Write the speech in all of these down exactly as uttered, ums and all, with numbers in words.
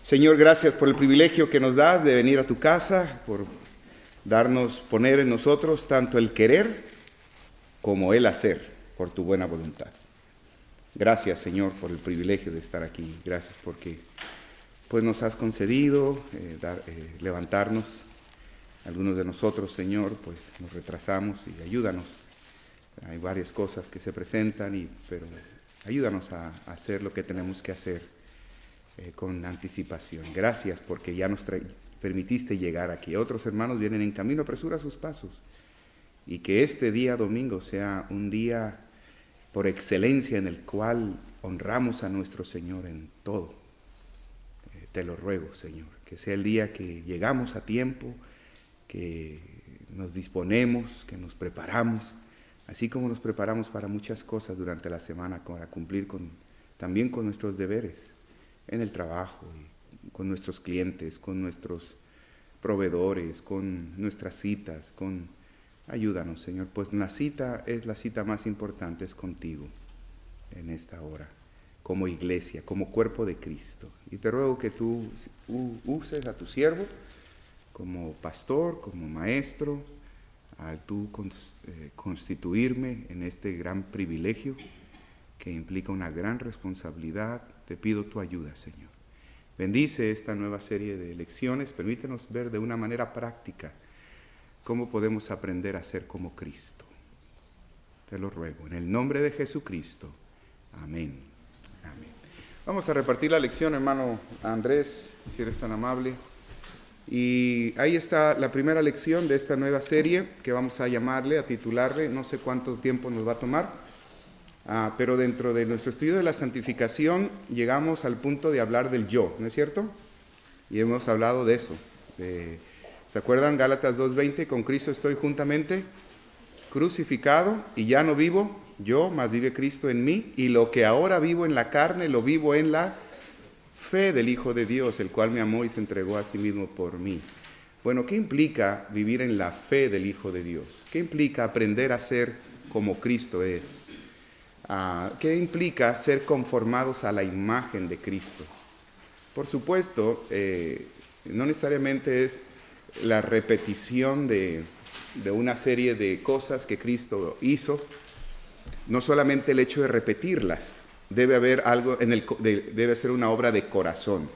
Señor, gracias por el privilegio que nos das de venir a tu casa, por darnos, poner en nosotros tanto el querer como el hacer por tu buena voluntad. Gracias, Señor, por el privilegio de estar aquí. Gracias porque pues, nos has concedido eh, dar, eh, levantarnos. Algunos de nosotros, Señor, pues nos retrasamos y ayúdanos. Hay varias cosas que se presentan, y, pero ayúdanos a, a hacer lo que tenemos que hacer eh, con anticipación. Gracias porque ya nos tra- permitiste llegar aquí. Otros hermanos vienen en camino, apresura sus pasos. Y que este día domingo sea un día por excelencia en el cual honramos a nuestro Señor en todo. Eh, te lo ruego, Señor, que sea el día que llegamos a tiempo, que nos disponemos, que nos preparamos, así como nos preparamos para muchas cosas durante la semana, para cumplir con, también con nuestros deberes en el trabajo, y con nuestros clientes, con nuestros proveedores, con nuestras citas, con... Ayúdanos, Señor, pues la cita es la cita más importante, es contigo en esta hora, como iglesia, como cuerpo de Cristo. Y te ruego que tú uses a tu siervo como pastor, como maestro, al tú constituirme en este gran privilegio que implica una gran responsabilidad. Te pido tu ayuda, Señor. Bendice esta nueva serie de lecciones, permítenos ver de una manera práctica cómo podemos aprender a ser como Cristo. Te lo ruego, en el nombre de Jesucristo. Amén. Amén. Vamos a repartir la lección, hermano Andrés, si eres tan amable. Y ahí está la primera lección de esta nueva serie, que vamos a llamarle, a titularle, no sé cuánto tiempo nos va a tomar, ah, pero dentro de nuestro estudio de la santificación llegamos al punto de hablar del yo, ¿no es cierto? Y hemos hablado de eso, de... ¿Se acuerdan? Gálatas dos veinte, con Cristo estoy juntamente crucificado y ya no vivo yo, mas vive Cristo en mí, y lo que ahora vivo en la carne, lo vivo en la fe del Hijo de Dios, el cual me amó y se entregó a sí mismo por mí. Bueno, ¿qué implica vivir en la fe del Hijo de Dios? ¿Qué implica aprender a ser como Cristo es? Uh, ¿Qué implica ser conformados a la imagen de Cristo? Por supuesto, eh, no necesariamente es la repetición de, de una serie de cosas que Cristo hizo. No solamente el hecho de repetirlas, debe haber algo en el, de, debe ser una obra de corazón.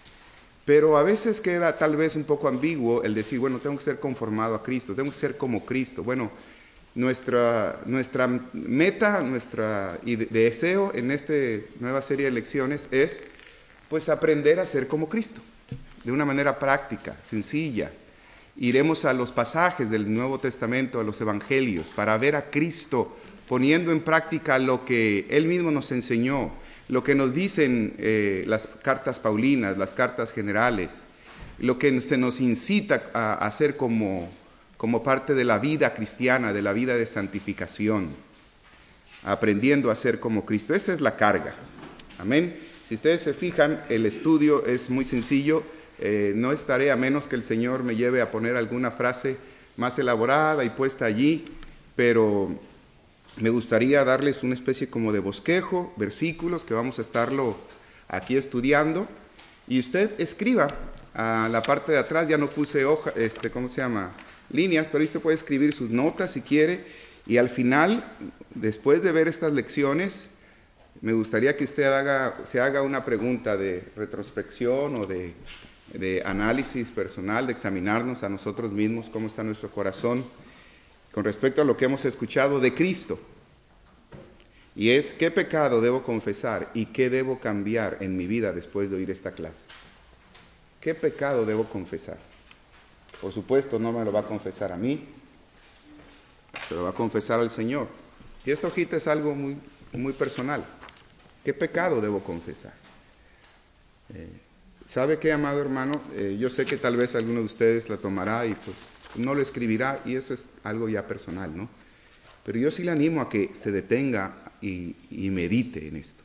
Pero a veces queda tal vez un poco ambiguo el decir, bueno, tengo que ser conformado a Cristo, tengo que ser como Cristo. Bueno, nuestra, nuestra meta, nuestro deseo en esta nueva serie de lecciones es pues aprender a ser como Cristo, de una manera práctica, sencilla. Iremos a los pasajes del Nuevo Testamento, a los Evangelios, para ver a Cristo poniendo en práctica lo que Él mismo nos enseñó, lo que nos dicen eh, las cartas paulinas, las cartas generales, lo que se nos incita a hacer como, como parte de la vida cristiana, de la vida de santificación, aprendiendo a ser como Cristo. Esa es la carga. Amén. Si ustedes se fijan, el estudio es muy sencillo. Eh, no es tarea menos que el Señor me lleve a poner alguna frase más elaborada y puesta allí, pero me gustaría darles una especie como de bosquejo, versículos que vamos a estarlo aquí estudiando, y usted escriba a la parte de atrás. Ya no puse hoja, este, ¿cómo se llama? Líneas, pero usted puede escribir sus notas si quiere, y al final, después de ver estas lecciones, me gustaría que usted haga, se haga una pregunta de retrospección o de de análisis personal, de examinarnos a nosotros mismos, cómo está nuestro corazón con respecto a lo que hemos escuchado de Cristo. Y es, ¿qué pecado debo confesar y qué debo cambiar en mi vida después de oír esta clase? ¿Qué pecado debo confesar? Por supuesto, no me lo va a confesar a mí, se lo va a confesar al Señor. Y esta hojita es algo muy, muy personal. ¿Qué pecado debo confesar? Eh, ¿Sabe qué, amado hermano? Eh, yo sé que tal vez alguno de ustedes la tomará y pues no lo escribirá, y eso es algo ya personal, ¿no? Pero yo sí le animo a que se detenga y, y medite en esto.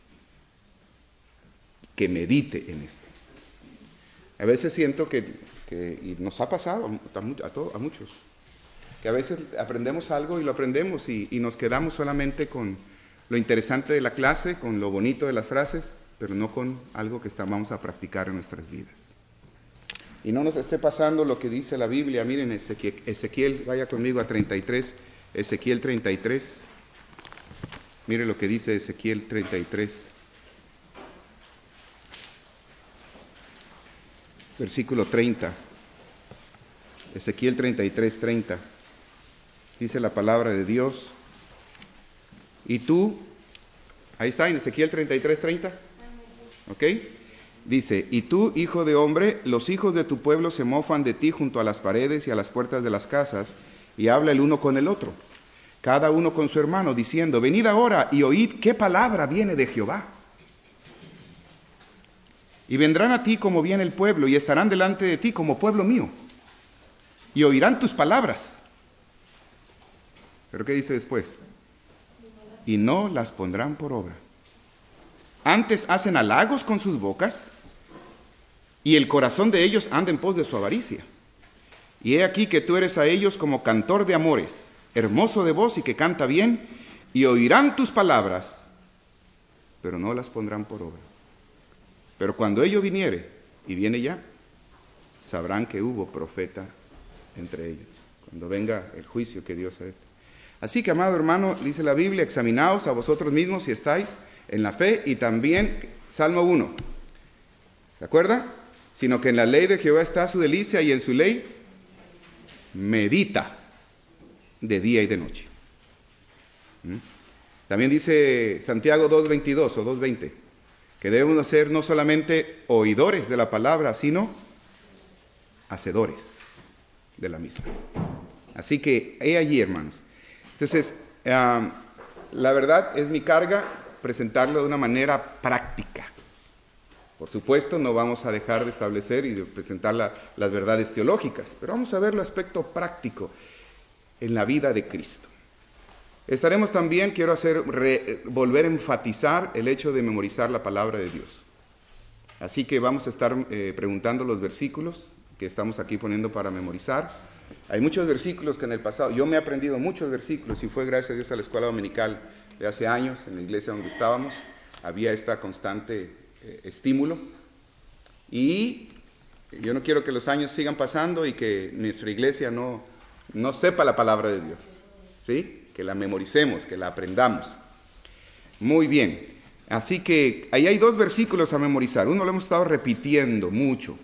Que medite en esto. A veces siento que, que y nos ha pasado a, a, todos, a muchos, que a veces aprendemos algo y lo aprendemos y, y nos quedamos solamente con lo interesante de la clase, con lo bonito de las frases, pero no con algo que está, vamos a practicar en nuestras vidas. Y no nos esté pasando lo que dice la Biblia. Miren, Ezequiel, Ezequiel vaya conmigo a treinta y tres, Ezequiel treinta y tres. Mire lo que dice Ezequiel treinta y tres. Versículo treinta. Ezequiel treinta y tres, treinta. Dice la palabra de Dios. Y tú, ahí está en Ezequiel treinta y tres, treinta. ¿Ok? Dice, y tú, hijo de hombre, los hijos de tu pueblo se mofan de ti junto a las paredes y a las puertas de las casas, y habla el uno con el otro, cada uno con su hermano, diciendo, venid ahora y oíd qué palabra viene de Jehová. Y vendrán a ti como viene el pueblo, y estarán delante de ti como pueblo mío, y oirán tus palabras. ¿Pero qué dice después? Y no las pondrán por obra. Antes hacen halagos con sus bocas, y el corazón de ellos anda en pos de su avaricia. Y he aquí que tú eres a ellos como cantor de amores, hermoso de voz y que canta bien, y oirán tus palabras, pero no las pondrán por obra. Pero cuando ello viniere, y viene ya, sabrán que hubo profeta entre ellos, cuando venga el juicio que Dios ha hecho. Así que, amado hermano, dice la Biblia, examinaos a vosotros mismos si estáis en la fe, y también, Salmo uno, ¿se acuerdan? Sino que en la ley de Jehová está su delicia, y en su ley medita de día y de noche. ¿Mm? También dice Santiago dos veintidós o dos veinte, que debemos ser no solamente oidores de la palabra, sino hacedores de la misma. Así que, he allí, hermanos. Entonces, uh, la verdad es mi carga presentarlo de una manera práctica. Por supuesto, no vamos a dejar de establecer y de presentar la, las verdades teológicas, pero vamos a ver el aspecto práctico en la vida de Cristo. Estaremos también, quiero hacer, re, volver a enfatizar el hecho de memorizar la palabra de Dios. Así que vamos a estar eh, preguntando los versículos que estamos aquí poniendo para memorizar. Hay muchos versículos que en el pasado, yo me he aprendido muchos versículos, y fue gracias a Dios a la escuela dominical de hace años, en la iglesia donde estábamos, había esta constante eh, estímulo, y yo no quiero que los años sigan pasando y que nuestra iglesia no, no sepa la palabra de Dios, ¿sí? Que la memoricemos, que la aprendamos. Muy bien, así que ahí hay dos versículos a memorizar, uno lo hemos estado repitiendo mucho,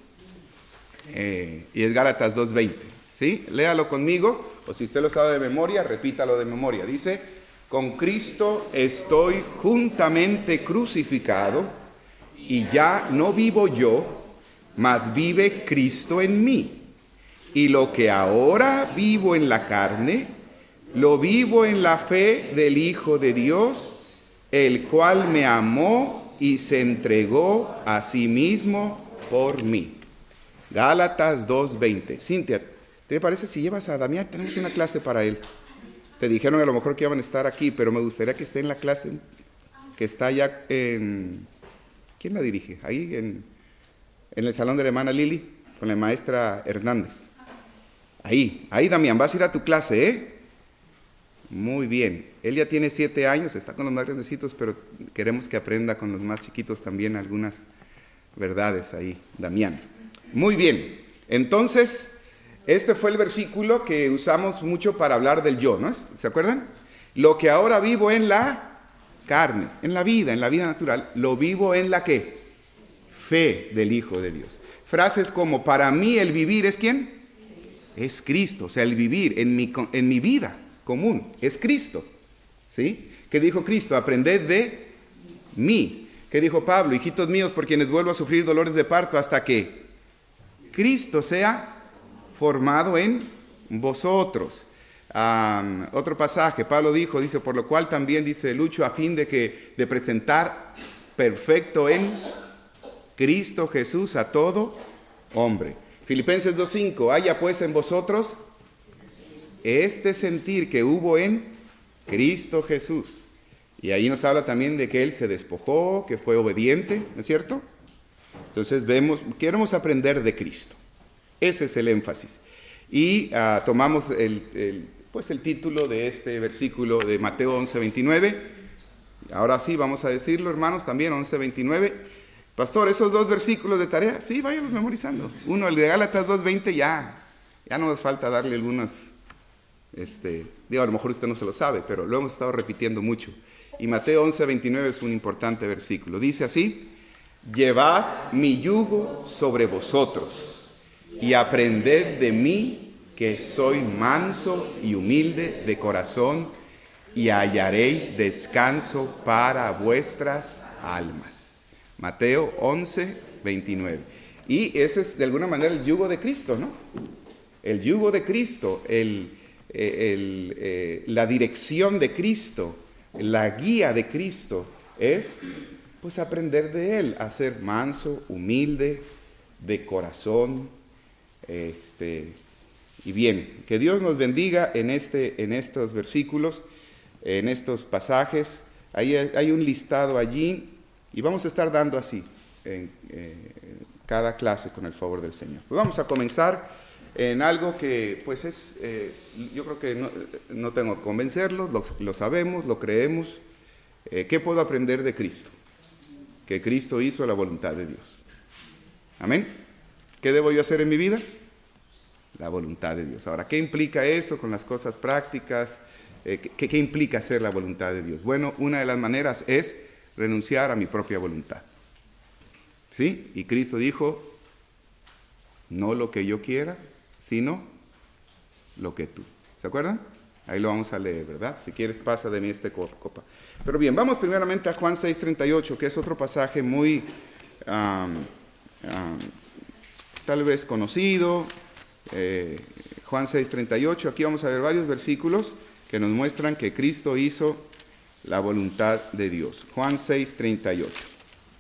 eh, y es Gálatas dos veinte, ¿sí? Léalo conmigo, o si usted lo sabe de memoria, repítalo de memoria. Dice, con Cristo estoy juntamente crucificado, y ya no vivo yo, mas vive Cristo en mí. Y lo que ahora vivo en la carne, lo vivo en la fe del Hijo de Dios, el cual me amó y se entregó a sí mismo por mí. Gálatas dos veinte. Cintia, ¿te parece si llevas a Damián? Tenemos una clase para él. Te dijeron a lo mejor que iban a estar aquí, pero me gustaría que esté en la clase que está allá en... ¿Quién la dirige? Ahí en, en el salón de la hermana Lili, con la maestra Hernández. Ahí, ahí Damián, vas a ir a tu clase, ¿eh? Muy bien. Él ya tiene siete años, está con los más grandecitos, pero queremos que aprenda con los más chiquitos también algunas verdades ahí, Damián. Muy bien. Entonces, este fue el versículo que usamos mucho para hablar del yo, ¿no? ¿Se acuerdan? Lo que ahora vivo en la carne, en la vida, en la vida natural, lo vivo en la ¿qué? Fe del Hijo de Dios. Frases como, para mí el vivir es ¿quién? Es Cristo. O sea, el vivir en mi, en mi vida común es Cristo. ¿Sí? ¿Qué dijo Cristo? Aprended de mí. ¿Qué dijo Pablo? Hijitos míos, por quienes vuelvo a sufrir dolores de parto hasta que Cristo sea formado en vosotros. Um, otro pasaje, Pablo dijo, dice, por lo cual también dice, lucho a fin de que de presentar perfecto en Cristo Jesús a todo hombre. Filipenses dos cinco, haya pues en vosotros este sentir que hubo en Cristo Jesús. Y ahí nos habla también de que Él se despojó, que fue obediente, ¿no es cierto? Entonces vemos, queremos aprender de Cristo. Ese es el énfasis. Y uh, tomamos el, el, pues el título de este versículo de Mateo once veintinueve. Ahora sí, vamos a decirlo, hermanos, también once veintinueve. Pastor, esos dos versículos de tarea, sí, váyanlos memorizando. Uno, el de Gálatas dos veinte, ya, ya no nos falta darle algunos, este, digo, a lo mejor usted no se lo sabe, pero lo hemos estado repitiendo mucho. Y Mateo once veintinueve es un importante versículo. Dice así: llevad mi yugo sobre vosotros y aprended de mí, que soy manso y humilde de corazón, y hallaréis descanso para vuestras almas. Mateo once veintinueve. Y ese es de alguna manera el yugo de Cristo, ¿no? El yugo de Cristo, el, el, eh, la dirección de Cristo, la guía de Cristo es pues aprender de Él, a ser manso, humilde, de corazón. Este, y bien, que Dios nos bendiga en, este, en estos versículos, en estos pasajes. Hay, hay un listado allí y vamos a estar dando así en eh, cada clase con el favor del Señor. Pues vamos a comenzar en algo que pues es, eh, yo creo que no, no tengo que convencerlos, lo, lo sabemos, lo creemos. Eh, ¿Qué puedo aprender de Cristo? Que Cristo hizo la voluntad de Dios. Amén. ¿Qué debo yo hacer en mi vida? La voluntad de Dios. Ahora, ¿qué implica eso con las cosas prácticas? Eh, ¿qué, ¿Qué implica hacer la voluntad de Dios? Bueno, una de las maneras es renunciar a mi propia voluntad. ¿Sí? Y Cristo dijo, no lo que yo quiera, sino lo que tú. ¿Se acuerdan? Ahí lo vamos a leer, ¿verdad? Si quieres, pasa de mí este copa. Pero bien, vamos primeramente a Juan seis treinta y ocho, que es otro pasaje muy, um, um, tal vez conocido. Eh, Juan seis treinta y ocho, aquí vamos a ver varios versículos que nos muestran que Cristo hizo la voluntad de Dios. Juan seis treinta y ocho.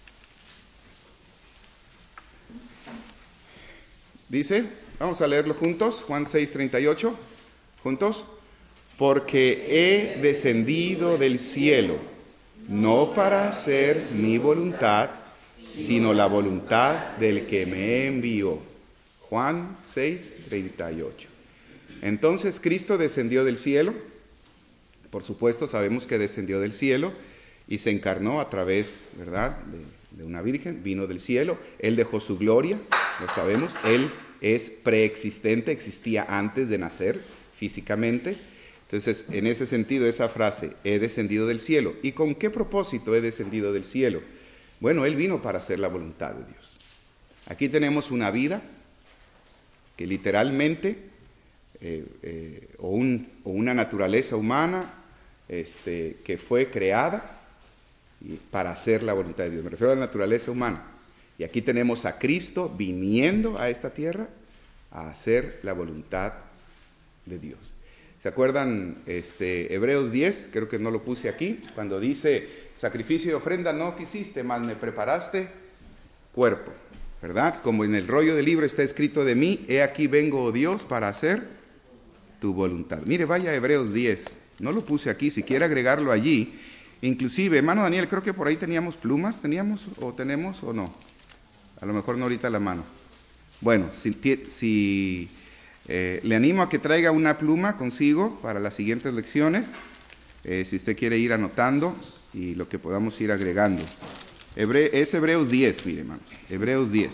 Dice, vamos a leerlo juntos, Juan seis treinta y ocho, juntos. Porque he descendido del cielo, no para hacer mi voluntad, sino la voluntad del que me envió. Juan seis treinta y ocho. Entonces Cristo descendió del cielo, por supuesto sabemos que descendió del cielo y se encarnó a través, ¿verdad?, de, de una virgen, vino del cielo, Él dejó su gloria, lo sabemos, Él es preexistente, existía antes de nacer físicamente. Entonces, en ese sentido, esa frase, he descendido del cielo. ¿Y con qué propósito he descendido del cielo? Bueno, Él vino para hacer la voluntad de Dios. Aquí tenemos una vida que literalmente, eh, eh, o, un, o una naturaleza humana este, que fue creada para hacer la voluntad de Dios. Me refiero a la naturaleza humana. Y aquí tenemos a Cristo viniendo a esta tierra a hacer la voluntad de Dios. ¿Se acuerdan este, Hebreos diez? Creo que no lo puse aquí. Cuando dice, sacrificio y ofrenda no quisiste, mas me preparaste cuerpo. ¿Verdad? Como en el rollo del libro está escrito de mí, he aquí vengo, oh Dios, para hacer tu voluntad. Mire, vaya a Hebreos diez. No lo puse aquí, si quiere agregarlo allí. Inclusive, hermano Daniel, creo que por ahí teníamos plumas. ¿Teníamos o tenemos o no? A lo mejor no ahorita la mano. Bueno, si... si Eh, le animo a que traiga una pluma consigo para las siguientes lecciones, eh, si usted quiere ir anotando y lo que podamos ir agregando. Hebre- es Hebreos diez, mire hermanos, Hebreos diez.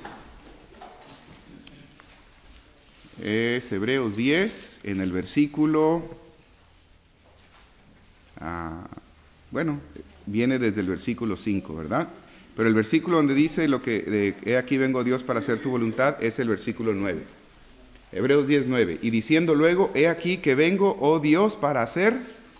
Es Hebreos diez, en el versículo, ah, bueno, viene desde el versículo cinco, ¿verdad? Pero el versículo donde dice, lo que de, he aquí vengo Dios para hacer tu voluntad, es el versículo nueve. Hebreos diez, nueve. Y diciendo luego, he aquí que vengo, oh Dios, para hacer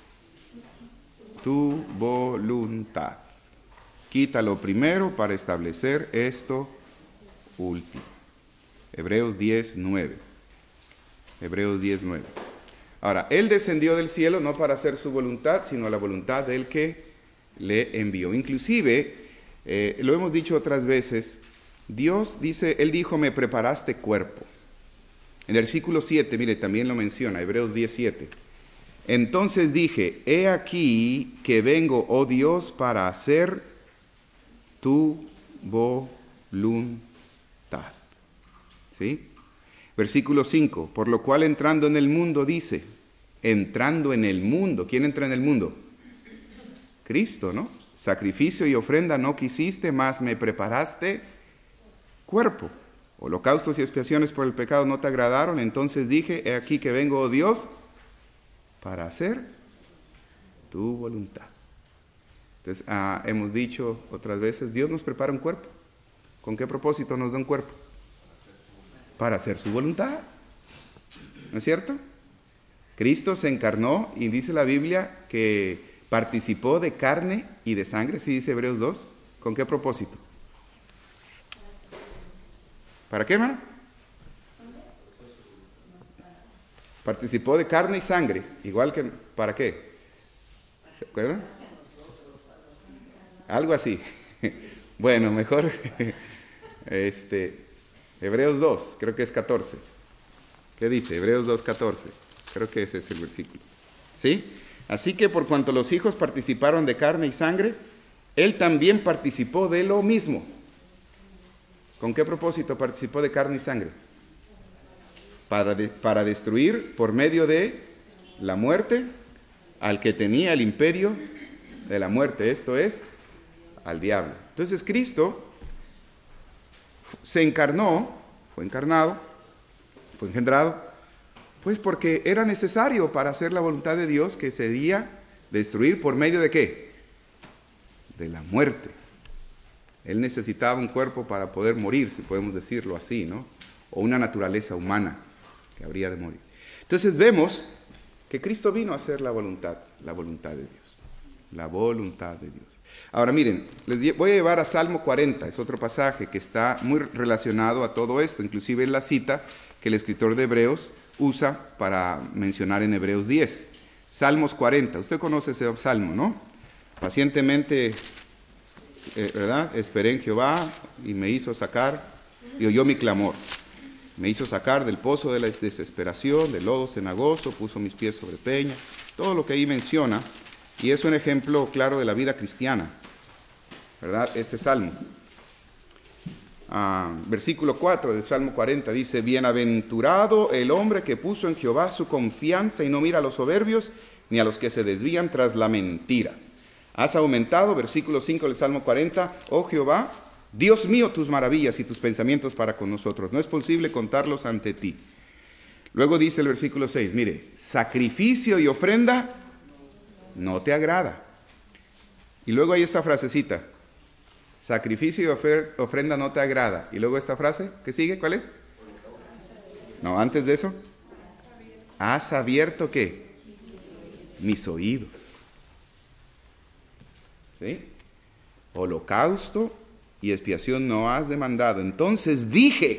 tu voluntad. Quítalo primero para establecer esto último. Hebreos diez, nueve. Hebreos diez, nueve. Ahora, Él descendió del cielo no para hacer su voluntad, sino la voluntad del que le envió. Inclusive, eh, lo hemos dicho otras veces, Dios dice, Él dijo, me preparaste cuerpo. En el versículo siete, mire, también lo menciona, Hebreos diez, siete. Entonces dije, he aquí que vengo, oh Dios, para hacer tu voluntad. ¿Sí? Versículo cinco, por lo cual entrando en el mundo dice, entrando en el mundo, ¿quién entra en el mundo? Cristo, ¿no? sacrificio y ofrenda no quisiste, mas me preparaste cuerpo. Holocaustos y expiaciones por el pecado no te agradaron, entonces dije, he aquí que vengo, oh Dios, para hacer tu voluntad. Entonces, ah, hemos dicho otras veces, Dios nos prepara un cuerpo. ¿Con qué propósito nos da un cuerpo? Para hacer su voluntad. ¿No es cierto? Cristo se encarnó y dice la Biblia que participó de carne y de sangre, ¿sí dice Hebreos dos? ¿Con qué propósito? ¿Para qué, hermano? Participó de carne y sangre, igual que, ¿para qué? ¿Se acuerdan? Algo así. Bueno, mejor, este, Hebreos dos, creo que es catorce. ¿Qué dice? Hebreos dos, catorce. Creo que ese es el versículo. ¿Sí? Así que por cuanto los hijos participaron de carne y sangre, él también participó de lo mismo. ¿Con qué propósito participó de carne y sangre? Para, de, para destruir por medio de la muerte al que tenía el imperio de la muerte, esto es, al diablo. Entonces Cristo se encarnó, fue encarnado, fue engendrado, pues porque era necesario para hacer la voluntad de Dios, que sería destruir por medio de ¿qué? De la muerte. Él necesitaba un cuerpo para poder morir, si podemos decirlo así, ¿no? O una naturaleza humana que habría de morir. Entonces vemos que Cristo vino a hacer la voluntad, la voluntad de Dios. La voluntad de Dios. Ahora miren, les voy a llevar a Salmo cuarenta, es otro pasaje que está muy relacionado a todo esto, inclusive es la cita que el escritor de Hebreos usa para mencionar en Hebreos diez. Salmos cuarenta, usted conoce ese salmo, ¿no? Pacientemente, eh, ¿verdad? Esperé en Jehová y me hizo sacar, y oyó mi clamor. Me hizo sacar del pozo de la desesperación, del lodo cenagoso, puso mis pies sobre peña, todo lo que ahí menciona, y es un ejemplo claro de la vida cristiana, ¿verdad? Ese salmo. Ah, versículo cuatro del Salmo cuarenta dice, bienaventurado el hombre que puso en Jehová su confianza y no mira a los soberbios ni a los que se desvían tras la mentira. Has aumentado, versículo cinco del Salmo cuarenta, oh Jehová, Dios mío, tus maravillas y tus pensamientos para con nosotros, no es posible contarlos ante ti. Luego dice el versículo seis, mire, sacrificio y ofrenda no te agrada. Y luego hay esta frasecita, sacrificio y ofrenda no te agrada. Y luego esta frase, ¿qué sigue? ¿Cuál es? No, antes de eso. ¿Has abierto qué? Mis oídos. ¿Sí? Holocausto y expiación no has demandado. Entonces dije,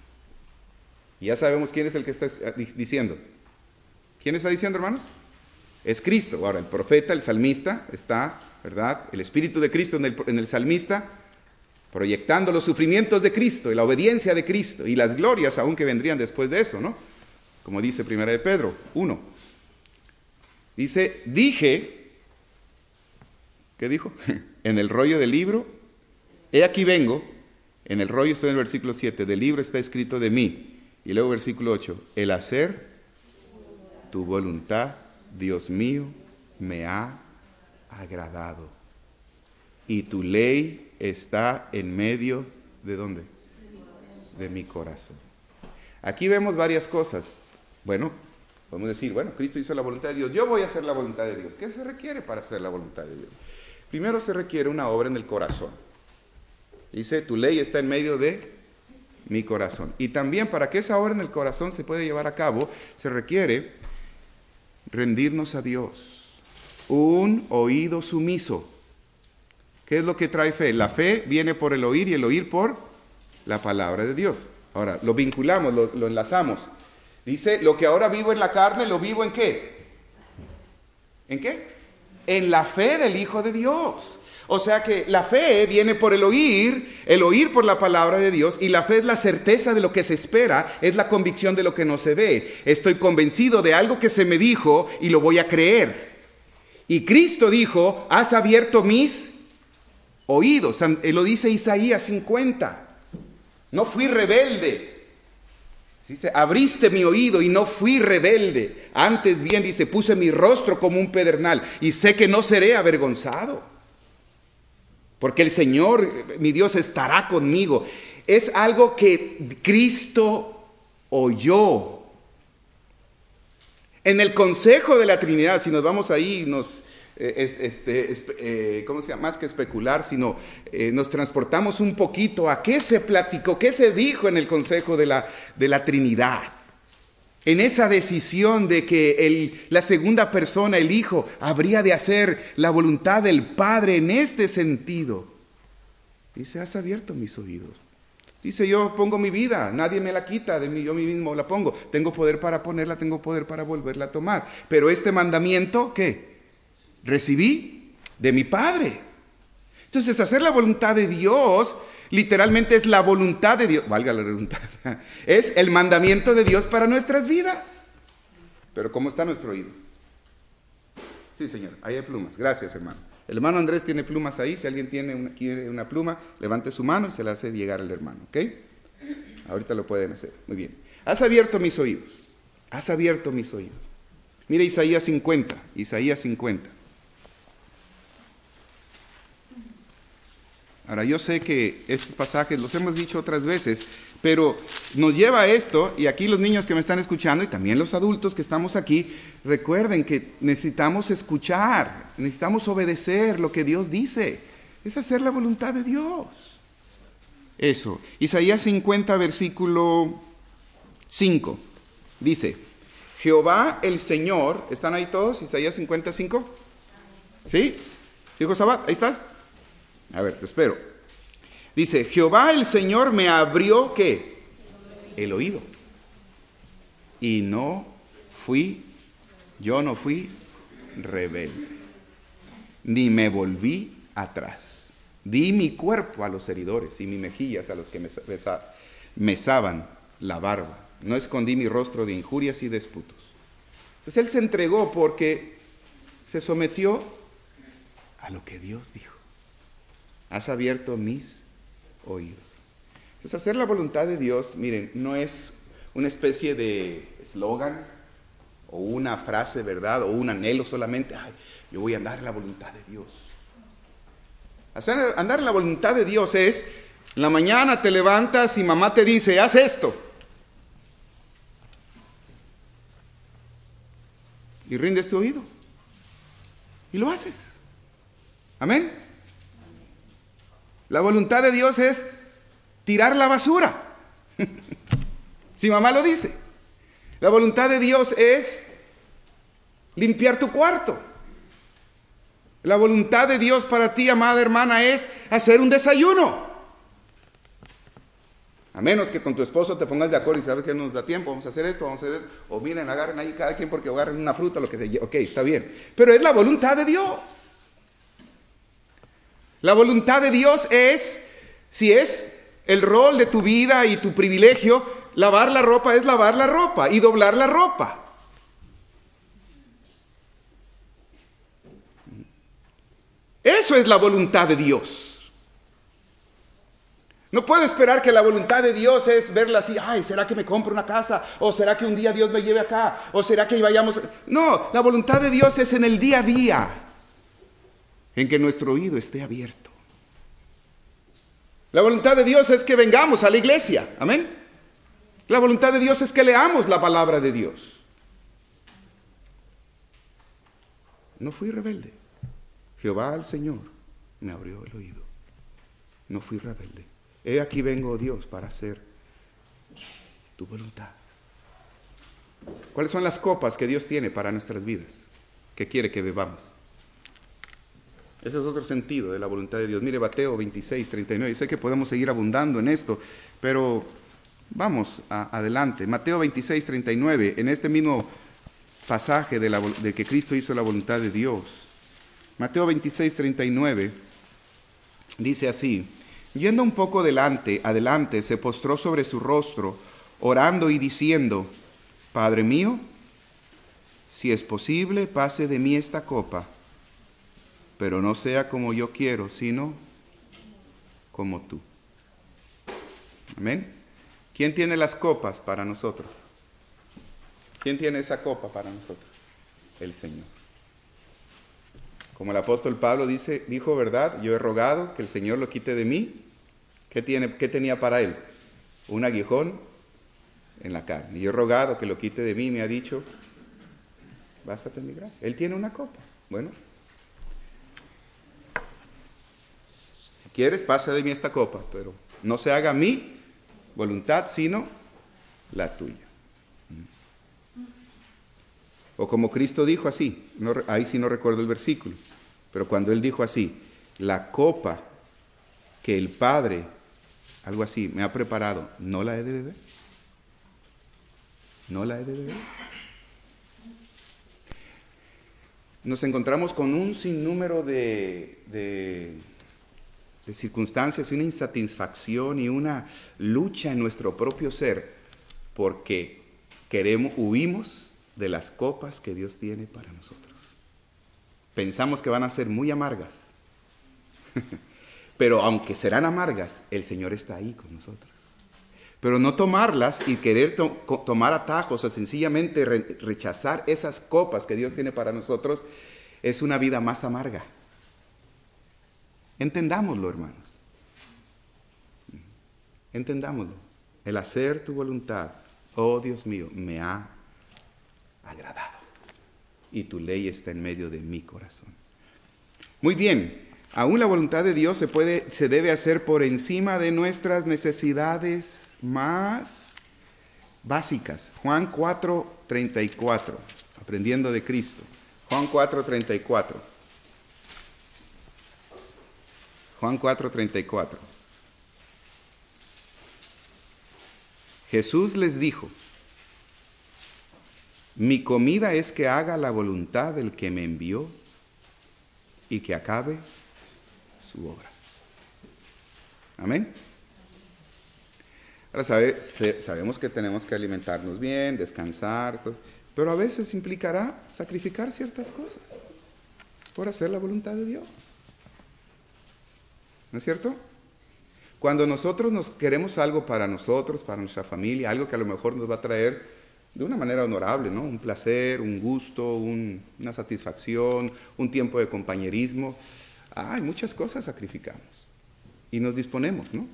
y ya sabemos quién es el que está diciendo. ¿Quién está diciendo, hermanos? Es Cristo. Ahora, el profeta, el salmista, está, ¿verdad? El Espíritu de Cristo en el, en el salmista, proyectando los sufrimientos de Cristo y la obediencia de Cristo y las glorias aún que vendrían después de eso, ¿no? Como dice primera de Pedro uno. Dice, dije, ¿qué dijo? En el rollo del libro, he aquí vengo, en el rollo estoy en el versículo siete, del libro está escrito de mí. Y luego versículo ocho, el hacer tu voluntad, Dios mío, me ha agradado. Y tu ley está en medio, ¿de dónde? De mi corazón. Aquí vemos varias cosas. Bueno, podemos decir, bueno, Cristo hizo la voluntad de Dios, yo voy a hacer la voluntad de Dios. ¿Qué se requiere para hacer la voluntad de Dios? Primero se requiere una obra en el corazón. Dice, tu ley está en medio de mi corazón. Y también para que esa obra en el corazón se pueda llevar a cabo, se requiere rendirnos a Dios. Un oído sumiso. ¿Qué es lo que trae fe? La fe viene por el oír y el oír por la palabra de Dios. Ahora, lo vinculamos, lo, lo enlazamos. Dice, lo que ahora vivo en la carne, ¿lo vivo en qué? ¿En qué? En la fe del Hijo de Dios. O sea que la fe viene por el oír, el oír por la palabra de Dios, y la fe es la certeza de lo que se espera, es la convicción de lo que no se ve. Estoy convencido de algo que se me dijo y lo voy a creer. Y Cristo dijo, has abierto mis oídos. Lo dice Isaías cincuenta. No fui rebelde. Dice, abriste mi oído y no fui rebelde. Antes bien, dice, puse mi rostro como un pedernal y sé que no seré avergonzado. porque el Señor, mi Dios, estará conmigo. Es algo que Cristo oyó. En el consejo de la Trinidad, si nos vamos ahí, nos, eh, es, este, es, eh, ¿cómo se llama? Más que especular, sino eh, nos transportamos un poquito a qué se platicó, qué se dijo en el consejo de la, de la Trinidad. En esa decisión de que el, la segunda persona, el Hijo, habría de hacer la voluntad del Padre en este sentido. Dice, has abierto mis oídos. Dice, yo pongo mi vida, nadie me la quita de mí, yo mismo la pongo. Tengo poder para ponerla, tengo poder para volverla a tomar. Pero este mandamiento, ¿qué? Recibí de mi Padre. Entonces, hacer la voluntad de Dios, literalmente es la voluntad de Dios, valga la redundancia, es el mandamiento de Dios para nuestras vidas. Pero ¿cómo está nuestro oído? Sí, señor, ahí hay plumas. Gracias, hermano. El hermano Andrés tiene plumas ahí. Si alguien tiene una, quiere una pluma, levante su mano y se la hace llegar al hermano, ¿ok? Ahorita lo pueden hacer. Muy bien. Has abierto mis oídos. Has abierto mis oídos. Mira Isaías cincuenta. Isaías cincuenta. Ahora, yo sé que estos pasajes los hemos dicho otras veces, pero nos lleva a esto, y aquí los niños que me están escuchando, y también los adultos que estamos aquí, recuerden que necesitamos escuchar, necesitamos obedecer lo que Dios dice. Es hacer la voluntad de Dios. Eso. Isaías cincuenta, versículo cinco. Dice, Jehová el Señor, ¿están ahí todos? Isaías cincuenta, cinco. ¿Sí? ¿Dijo Sabat? ¿Ahí estás? A ver, te espero. Dice, Jehová el Señor me abrió, ¿qué? El oído. Y no fui, yo no fui rebelde, ni me volví atrás. Di mi cuerpo a los heridores y mis mejillas a los que me mesaban la barba. No escondí mi rostro de injurias y disputos. Entonces él se entregó porque se sometió a lo que Dios dijo. Has abierto mis oídos. Entonces, hacer la voluntad de Dios, miren, no es una especie de eslogan o una frase, ¿verdad? O un anhelo solamente. Ay, yo voy a andar en la voluntad de Dios. Hacer, andar en la voluntad de Dios es, en la mañana te levantas y mamá te dice, haz esto. Y rindes tu oído. Y lo haces. Amén. La voluntad de Dios es tirar la basura. Si mamá lo dice. La voluntad de Dios es limpiar tu cuarto. La voluntad de Dios para ti, amada hermana, es hacer un desayuno. A menos que con tu esposo te pongas de acuerdo y sabes que no nos da tiempo, vamos a hacer esto, vamos a hacer esto. O miren, agarren ahí cada quien porque agarren una fruta, lo que sea. Ok, está bien. Pero es la voluntad de Dios. La voluntad de Dios es, si es el rol de tu vida y tu privilegio, lavar la ropa es lavar la ropa y doblar la ropa. Eso es la voluntad de Dios. No puedo esperar que la voluntad de Dios es verla así, ay, ¿será que me compro una casa? ¿O será que un día Dios me lleve acá? ¿O será que vayamos? No, la voluntad de Dios es en el día a día. En que nuestro oído esté abierto. La voluntad de Dios es que vengamos a la iglesia. Amén. La voluntad de Dios es que leamos la palabra de Dios. No fui rebelde. Jehová el Señor me abrió el oído. No fui rebelde. He aquí vengo, Dios, para hacer tu voluntad. ¿Cuáles son las copas que Dios tiene para nuestras vidas? ¿Qué quiere que bebamos? Ese es otro sentido de la voluntad de Dios. Mire, Mateo veintiséis, treinta y nueve. Sé que podemos seguir abundando en esto, pero vamos a, adelante. Mateo veintiséis, treinta y nueve. En este mismo pasaje de, la, de que Cristo hizo la voluntad de Dios. Mateo veintiséis, treinta y nueve. Dice así. Yendo un poco adelante, adelante, se postró sobre su rostro, orando y diciendo, Padre mío, si es posible, pase de mí esta copa, pero no sea como yo quiero, sino como tú. Amén. ¿Quién tiene las copas para nosotros? ¿Quién tiene esa copa para nosotros? El Señor. Como el apóstol Pablo dice, dijo, ¿verdad? Yo he rogado que el Señor lo quite de mí. ¿Qué, tiene, qué tenía para él? Un aguijón en la carne. Y yo he rogado que lo quite de mí, me ha dicho, bástate mi gracia. Él tiene una copa. Bueno, si quieres, pasa de mí esta copa, pero no se haga mi voluntad, sino la tuya. O como Cristo dijo así, no, ahí sí no recuerdo el versículo, pero cuando Él dijo así, la copa que el Padre, algo así, me ha preparado, ¿no la he de beber? ¿No la he de beber? Nos encontramos con un sinnúmero de, de, de circunstancias, una insatisfacción y una lucha en nuestro propio ser, porque queremos, huimos de las copas que Dios tiene para nosotros. Pensamos que van a ser muy amargas, pero aunque serán amargas, el Señor está ahí con nosotros. Pero no tomarlas y querer to- tomar atajos o sencillamente re- rechazar esas copas que Dios tiene para nosotros es una vida más amarga. Entendámoslo, hermanos. Entendámoslo. El hacer tu voluntad, oh Dios mío, me ha agradado. Y tu ley está en medio de mi corazón. Muy bien. Aún la voluntad de Dios se puede, se debe hacer por encima de nuestras necesidades más básicas. Juan cuatro, treinta y cuatro, aprendiendo de Cristo. Juan cuatro, treinta y cuatro. Juan cuatro, treinta y cuatro. Jesús les dijo, mi comida es que haga la voluntad del que me envió y que acabe su obra. Amén. Ahora sabe, sabemos que tenemos que alimentarnos bien, descansar, todo, pero a veces implicará sacrificar ciertas cosas por hacer la voluntad de Dios. ¿No es cierto? Cuando nosotros nos queremos algo para nosotros, para nuestra familia, algo que a lo mejor nos va a traer de una manera honorable, ¿no? Un placer, un gusto, un, una satisfacción, un tiempo de compañerismo. Hay muchas cosas sacrificamos y nos disponemos, ¿no?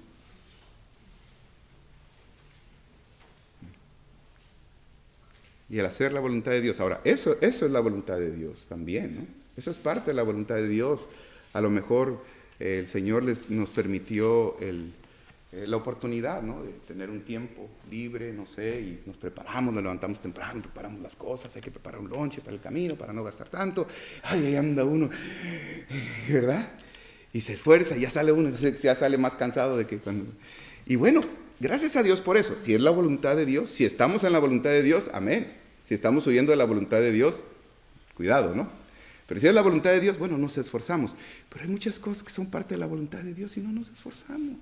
Y el hacer la voluntad de Dios. Ahora, eso, eso es la voluntad de Dios también, ¿no? Eso es parte de la voluntad de Dios. A lo mejor eh, el Señor les, nos permitió el, eh, la oportunidad, ¿no? De tener un tiempo libre, no sé, y nos preparamos, nos levantamos temprano, preparamos las cosas, hay que preparar un lonche para el camino, para no gastar tanto. Ay, ahí anda uno, ¿verdad? Y se esfuerza y ya sale uno, ya sale más cansado de que cuando... Y bueno, gracias a Dios por eso. Si es la voluntad de Dios, si estamos en la voluntad de Dios, amén. Si estamos huyendo de la voluntad de Dios, cuidado, ¿no? Pero si es la voluntad de Dios, bueno, nos esforzamos. Pero hay muchas cosas que son parte de la voluntad de Dios y no nos esforzamos.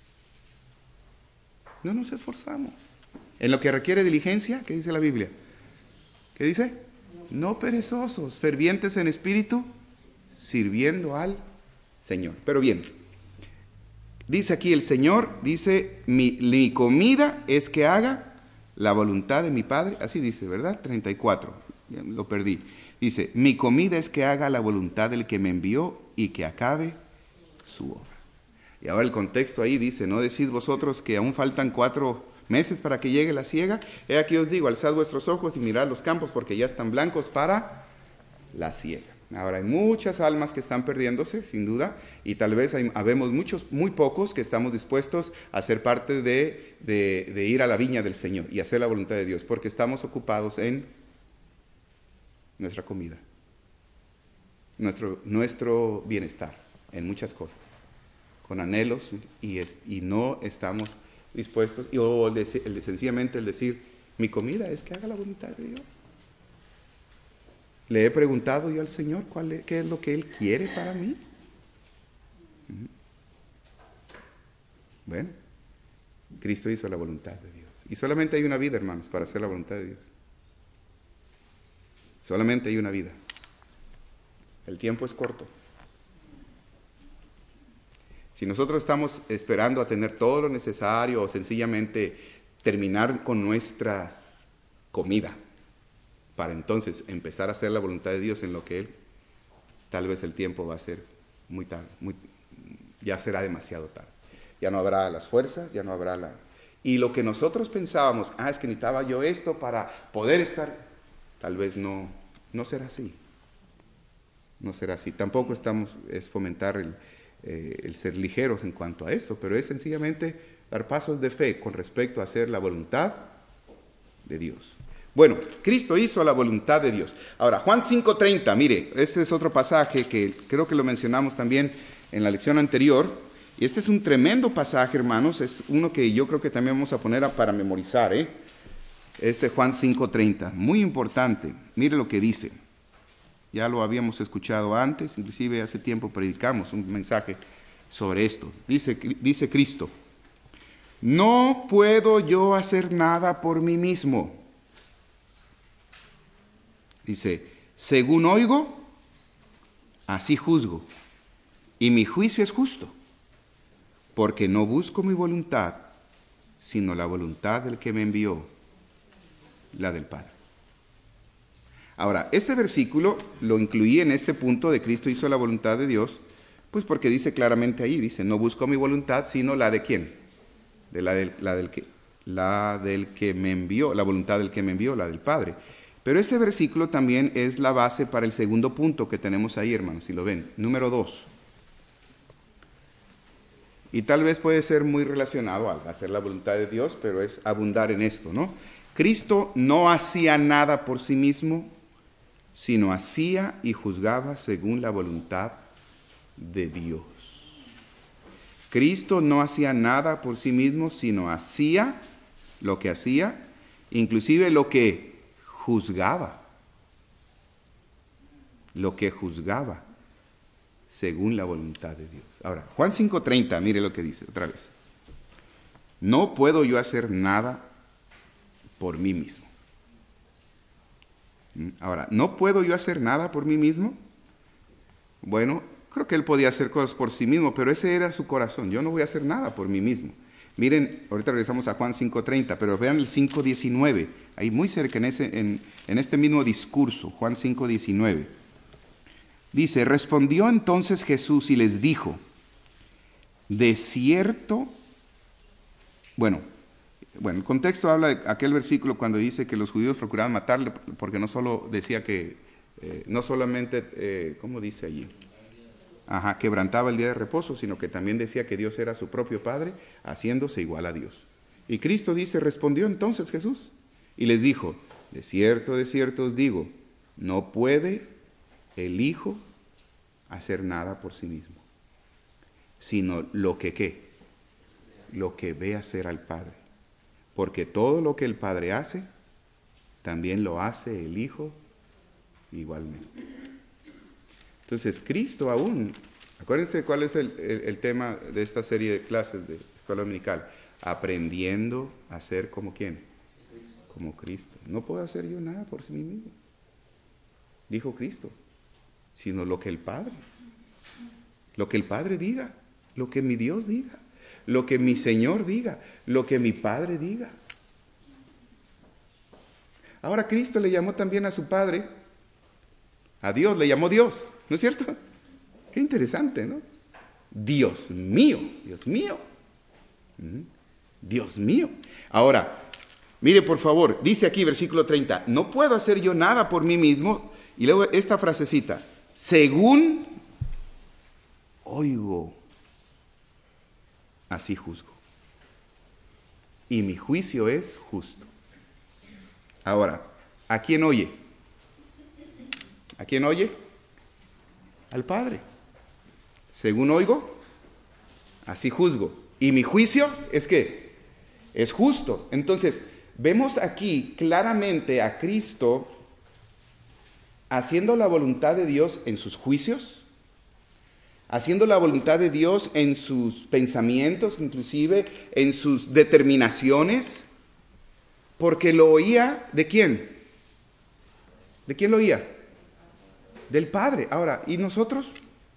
No nos esforzamos. En lo que requiere diligencia, ¿qué dice la Biblia? ¿Qué dice? No perezosos, fervientes en espíritu, sirviendo al Señor. Pero bien, dice aquí el Señor, dice, mi, mi comida es que haga la voluntad de mi Padre. Así dice, ¿verdad? treinta y cuatro, lo perdí. Dice, mi comida es que haga la voluntad del que me envió y que acabe su obra. Y ahora el contexto ahí dice, ¿no decid vosotros que aún faltan cuatro meses para que llegue la siega? He aquí os digo, alzad vuestros ojos y mirad los campos porque ya están blancos para la siega. Ahora hay muchas almas que están perdiéndose, sin duda, y tal vez hay, habemos muchos, muy pocos que estamos dispuestos a ser parte de, de, de ir a la viña del Señor y hacer la voluntad de Dios, porque estamos ocupados en nuestra comida, nuestro, nuestro bienestar, en muchas cosas, con anhelos, y, es, y no estamos dispuestos, y, o el de, el de, sencillamente el decir, mi comida es que haga la voluntad de Dios. Le he preguntado yo al Señor cuál es, qué es lo que Él quiere para mí. Uh-huh. Bueno, Cristo hizo la voluntad de Dios. Y solamente hay una vida, hermanos, para hacer la voluntad de Dios. Solamente hay una vida. El tiempo es corto. Si nosotros estamos esperando a tener todo lo necesario o sencillamente terminar con nuestra comida, para entonces empezar a hacer la voluntad de Dios en lo que Él tal vez el tiempo va a ser muy tarde, muy, ya será demasiado tarde. Ya no habrá las fuerzas, ya no habrá la... Y lo que nosotros pensábamos, ah, es que necesitaba yo esto para poder estar, tal vez no, no será así. No será así. Tampoco estamos, es fomentar el, eh, el ser ligeros en cuanto a esto, pero es sencillamente dar pasos de fe con respecto a hacer la voluntad de Dios. Bueno, Cristo hizo la voluntad de Dios. Ahora, Juan cinco treinta, mire, este es otro pasaje que creo que lo mencionamos también en la lección anterior. Y este es un tremendo pasaje, hermanos. Es uno que yo creo que también vamos a poner a, para memorizar, ¿eh? Este Juan cinco treinta, muy importante. Mire lo que dice. Ya lo habíamos escuchado antes, inclusive hace tiempo predicamos un mensaje sobre esto. Dice, dice Cristo, no puedo yo hacer nada por mí mismo. Dice, según oigo, así juzgo, y mi juicio es justo, porque no busco mi voluntad, sino la voluntad del que me envió, la del Padre. Ahora, este versículo lo incluí en este punto de Cristo hizo la voluntad de Dios, pues porque dice claramente ahí, dice, no busco mi voluntad, sino la de quién, de la del, la del que, la del que me envió, la voluntad del que me envió, la del Padre. Pero ese versículo también es la base para el segundo punto que tenemos ahí, hermanos, si lo ven. Número dos. Y tal vez puede ser muy relacionado a hacer la voluntad de Dios, pero es abundar en esto, ¿no? Cristo no hacía nada por sí mismo, sino hacía y juzgaba según la voluntad de Dios. Cristo no hacía nada por sí mismo, sino hacía lo que hacía, inclusive lo que juzgaba, lo que juzgaba según la voluntad de Dios. Ahora, Juan cinco treinta, mire lo que dice otra vez. No puedo yo hacer nada por mí mismo. Ahora, ¿no puedo yo hacer nada por mí mismo? Bueno, creo que él podía hacer cosas por sí mismo, pero ese era su corazón. Yo no voy a hacer nada por mí mismo. Miren, ahorita regresamos a Juan cinco treinta, pero vean el cinco diecinueve, ahí muy cerca en, ese, en, en este mismo discurso, Juan cinco diecinueve. Dice, respondió entonces Jesús y les dijo, de cierto, bueno, bueno, el contexto habla de aquel versículo cuando dice que los judíos procuraban matarle, porque no solo decía que, eh, no solamente, eh, ¿cómo dice allí? Ajá, quebrantaba el día de reposo, sino que también decía que Dios era su propio Padre, haciéndose igual a Dios. Y Cristo dice, respondió entonces Jesús, y les dijo, de cierto, de cierto os digo, no puede el Hijo hacer nada por sí mismo, sino lo que ¿qué? Lo que ve hacer al Padre. Porque todo lo que el Padre hace, también lo hace el Hijo igualmente. Entonces, Cristo aún, acuérdense cuál es el, el, el tema de esta serie de clases de escuela dominical, aprendiendo a ser como ¿quién? Como Cristo. No puedo hacer yo nada por sí mismo, dijo Cristo, sino lo que el Padre, lo que el Padre diga, lo que mi Dios diga, lo que mi Señor diga, lo que mi Padre diga. Ahora Cristo le llamó también a su Padre, a Dios le llamó Dios, ¿no es cierto? Qué interesante, ¿no? Dios mío, Dios mío, Dios mío. Ahora, mire por favor, dice aquí versículo treinta, no puedo hacer yo nada por mí mismo, y luego esta frasecita, según oigo, así juzgo. Y mi juicio es justo. Ahora, ¿a quién oye? ¿A quién oye? Al Padre. Según oigo, así juzgo. Y mi juicio es que es justo. Entonces, vemos aquí claramente a Cristo haciendo la voluntad de Dios en sus juicios, haciendo la voluntad de Dios en sus pensamientos, inclusive en sus determinaciones, porque lo oía ¿de quién? ¿De quién lo oía? Del Padre. Ahora, ¿y nosotros?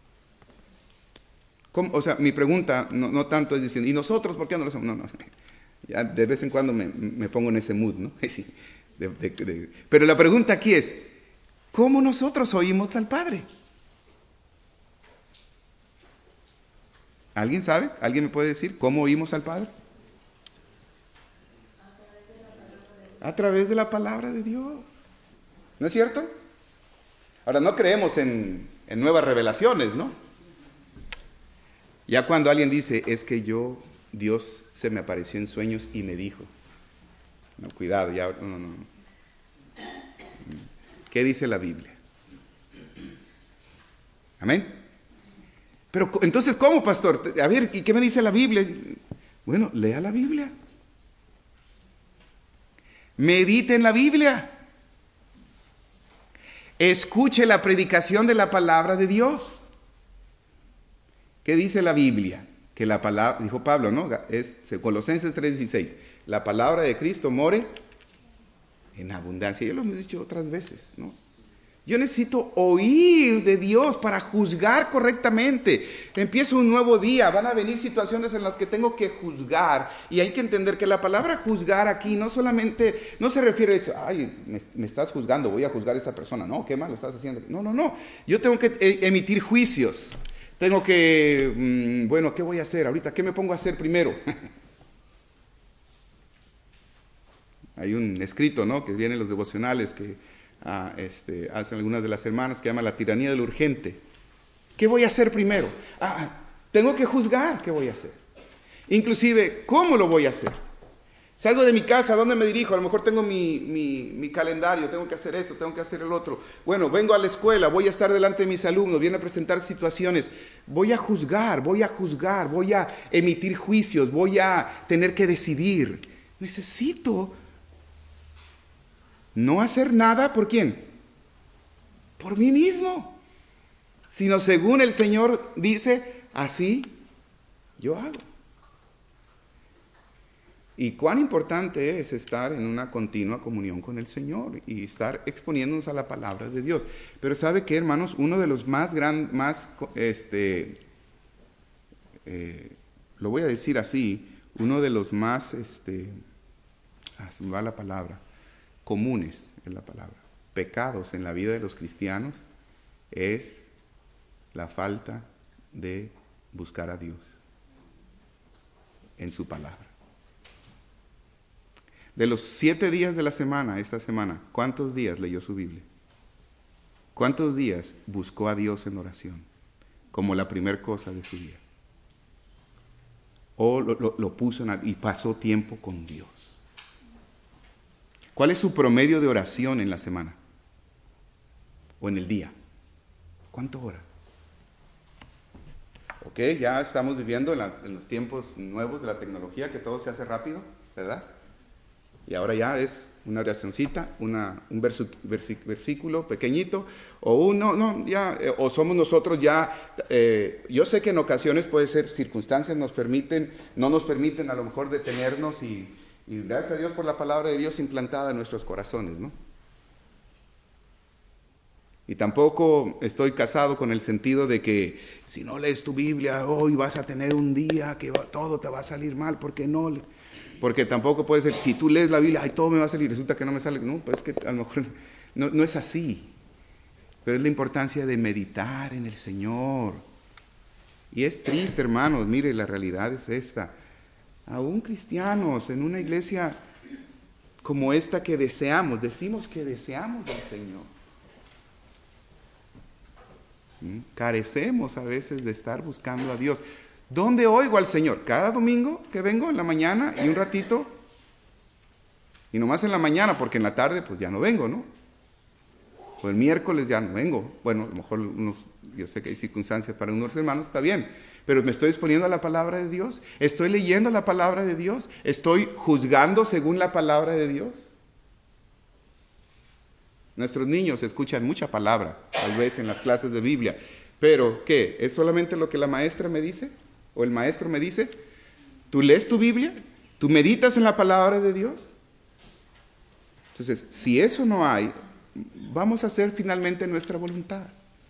¿Cómo? O sea, mi pregunta no, no tanto es diciendo, ¿y nosotros por qué no lo hacemos? No, no. Ya de vez en cuando me, me pongo en ese mood, ¿no? Sí, de, de, de. Pero la pregunta aquí es, ¿cómo nosotros oímos al Padre? ¿Alguien sabe? ¿Alguien me puede decir cómo oímos al Padre? A través de la palabra de Dios. ¿No es cierto? Ahora, no creemos en, en nuevas revelaciones, ¿no? Ya cuando alguien dice, es que yo, Dios se me apareció en sueños y me dijo. No, cuidado, ya, no, no, no. ¿Qué dice la Biblia? Amén. Pero entonces, ¿cómo, pastor? A ver, ¿y qué me dice la Biblia? Bueno, lea la Biblia. Medite en la Biblia. Escuche la predicación de la palabra de Dios. ¿Qué dice la Biblia? Que la palabra, dijo Pablo, ¿no? Es Colosenses tres dieciséis. La palabra de Cristo more en abundancia. Ya lo hemos dicho otras veces, ¿no? Yo necesito oír de Dios para juzgar correctamente. Empiezo un nuevo día, van a venir situaciones en las que tengo que juzgar. Y hay que entender que la palabra juzgar aquí no solamente, no se refiere a eso, ay, me, me estás juzgando, voy a juzgar a esta persona. No, qué mal lo estás haciendo. No, no, no. Yo tengo que emitir juicios. Tengo que, mmm, bueno, ¿qué voy a hacer ahorita? ¿Qué me pongo a hacer primero? Hay un escrito, ¿no? Que viene en los devocionales que Ah, este, hacen algunas de las hermanas, que llama la tiranía del urgente. ¿Qué voy a hacer primero? Ah, tengo que juzgar qué voy a hacer. Inclusive, ¿cómo lo voy a hacer? Salgo de mi casa, ¿a dónde me dirijo? A lo mejor tengo mi, mi, mi calendario, tengo que hacer esto, tengo que hacer el otro. Bueno, vengo a la escuela, voy a estar delante de mis alumnos, vienen a presentar situaciones. Voy a juzgar, voy a juzgar, voy a emitir juicios, voy a tener que decidir. Necesito no hacer nada, ¿por quién? Por mí mismo. Sino según el Señor dice, así yo hago. Y cuán importante es estar en una continua comunión con el Señor y estar exponiéndonos a la palabra de Dios. Pero ¿sabe qué, hermanos? Uno de los más grandes, más, este, eh, lo voy a decir así, uno de los más, este, ah, se me va la palabra, comunes es la palabra, pecados en la vida de los cristianos es la falta de buscar a Dios en su palabra. De los siete días de la semana, esta semana, ¿cuántos días leyó su Biblia? ¿Cuántos días buscó a Dios en oración como la primera cosa de su día? ¿O lo, lo, lo puso en, y pasó tiempo con Dios? ¿Cuál es su promedio de oración en la semana? ¿O en el día? ¿Cuánto ora? Ok, ya estamos viviendo en, la, en los tiempos nuevos de la tecnología, que todo se hace rápido, ¿verdad? Y ahora ya es una oracioncita, una, un versu, versi, versículo pequeñito, o uno, no, ya, eh, o somos nosotros ya, eh, yo sé que en ocasiones puede ser circunstancias nos permiten, no nos permiten a lo mejor detenernos y, y gracias a Dios por la palabra de Dios implantada en nuestros corazones, ¿no? Y tampoco estoy casado con el sentido de que si no lees tu Biblia hoy vas a tener un día que va, todo te va a salir mal, porque no le... Porque tampoco puede ser, si tú lees la Biblia, ay, todo me va a salir, resulta que no me sale. No, pues es que a lo mejor no, no es así. Pero es la importancia de meditar en el Señor. Y es triste, hermanos, mire, la realidad es esta. Aún cristianos en una iglesia como esta que deseamos, decimos que deseamos al Señor. ¿Mm? Carecemos a veces de estar buscando a Dios. ¿Dónde oigo al Señor? Cada domingo que vengo en la mañana y un ratito. Y nomás en la mañana, porque en la tarde pues ya no vengo, ¿no? O el miércoles ya no vengo. Bueno, a lo mejor unos, yo sé que hay circunstancias para unos hermanos, está bien. Pero me estoy exponiendo a la palabra de Dios. Estoy leyendo la palabra de Dios. Estoy juzgando según la palabra de Dios. Nuestros niños escuchan mucha palabra, tal vez en las clases de Biblia. Pero, ¿qué? ¿Es solamente lo que la maestra me dice? ¿O el maestro me dice? ¿Tú lees tu Biblia? ¿Tú meditas en la palabra de Dios? Entonces, si eso no hay, vamos a hacer finalmente nuestra voluntad.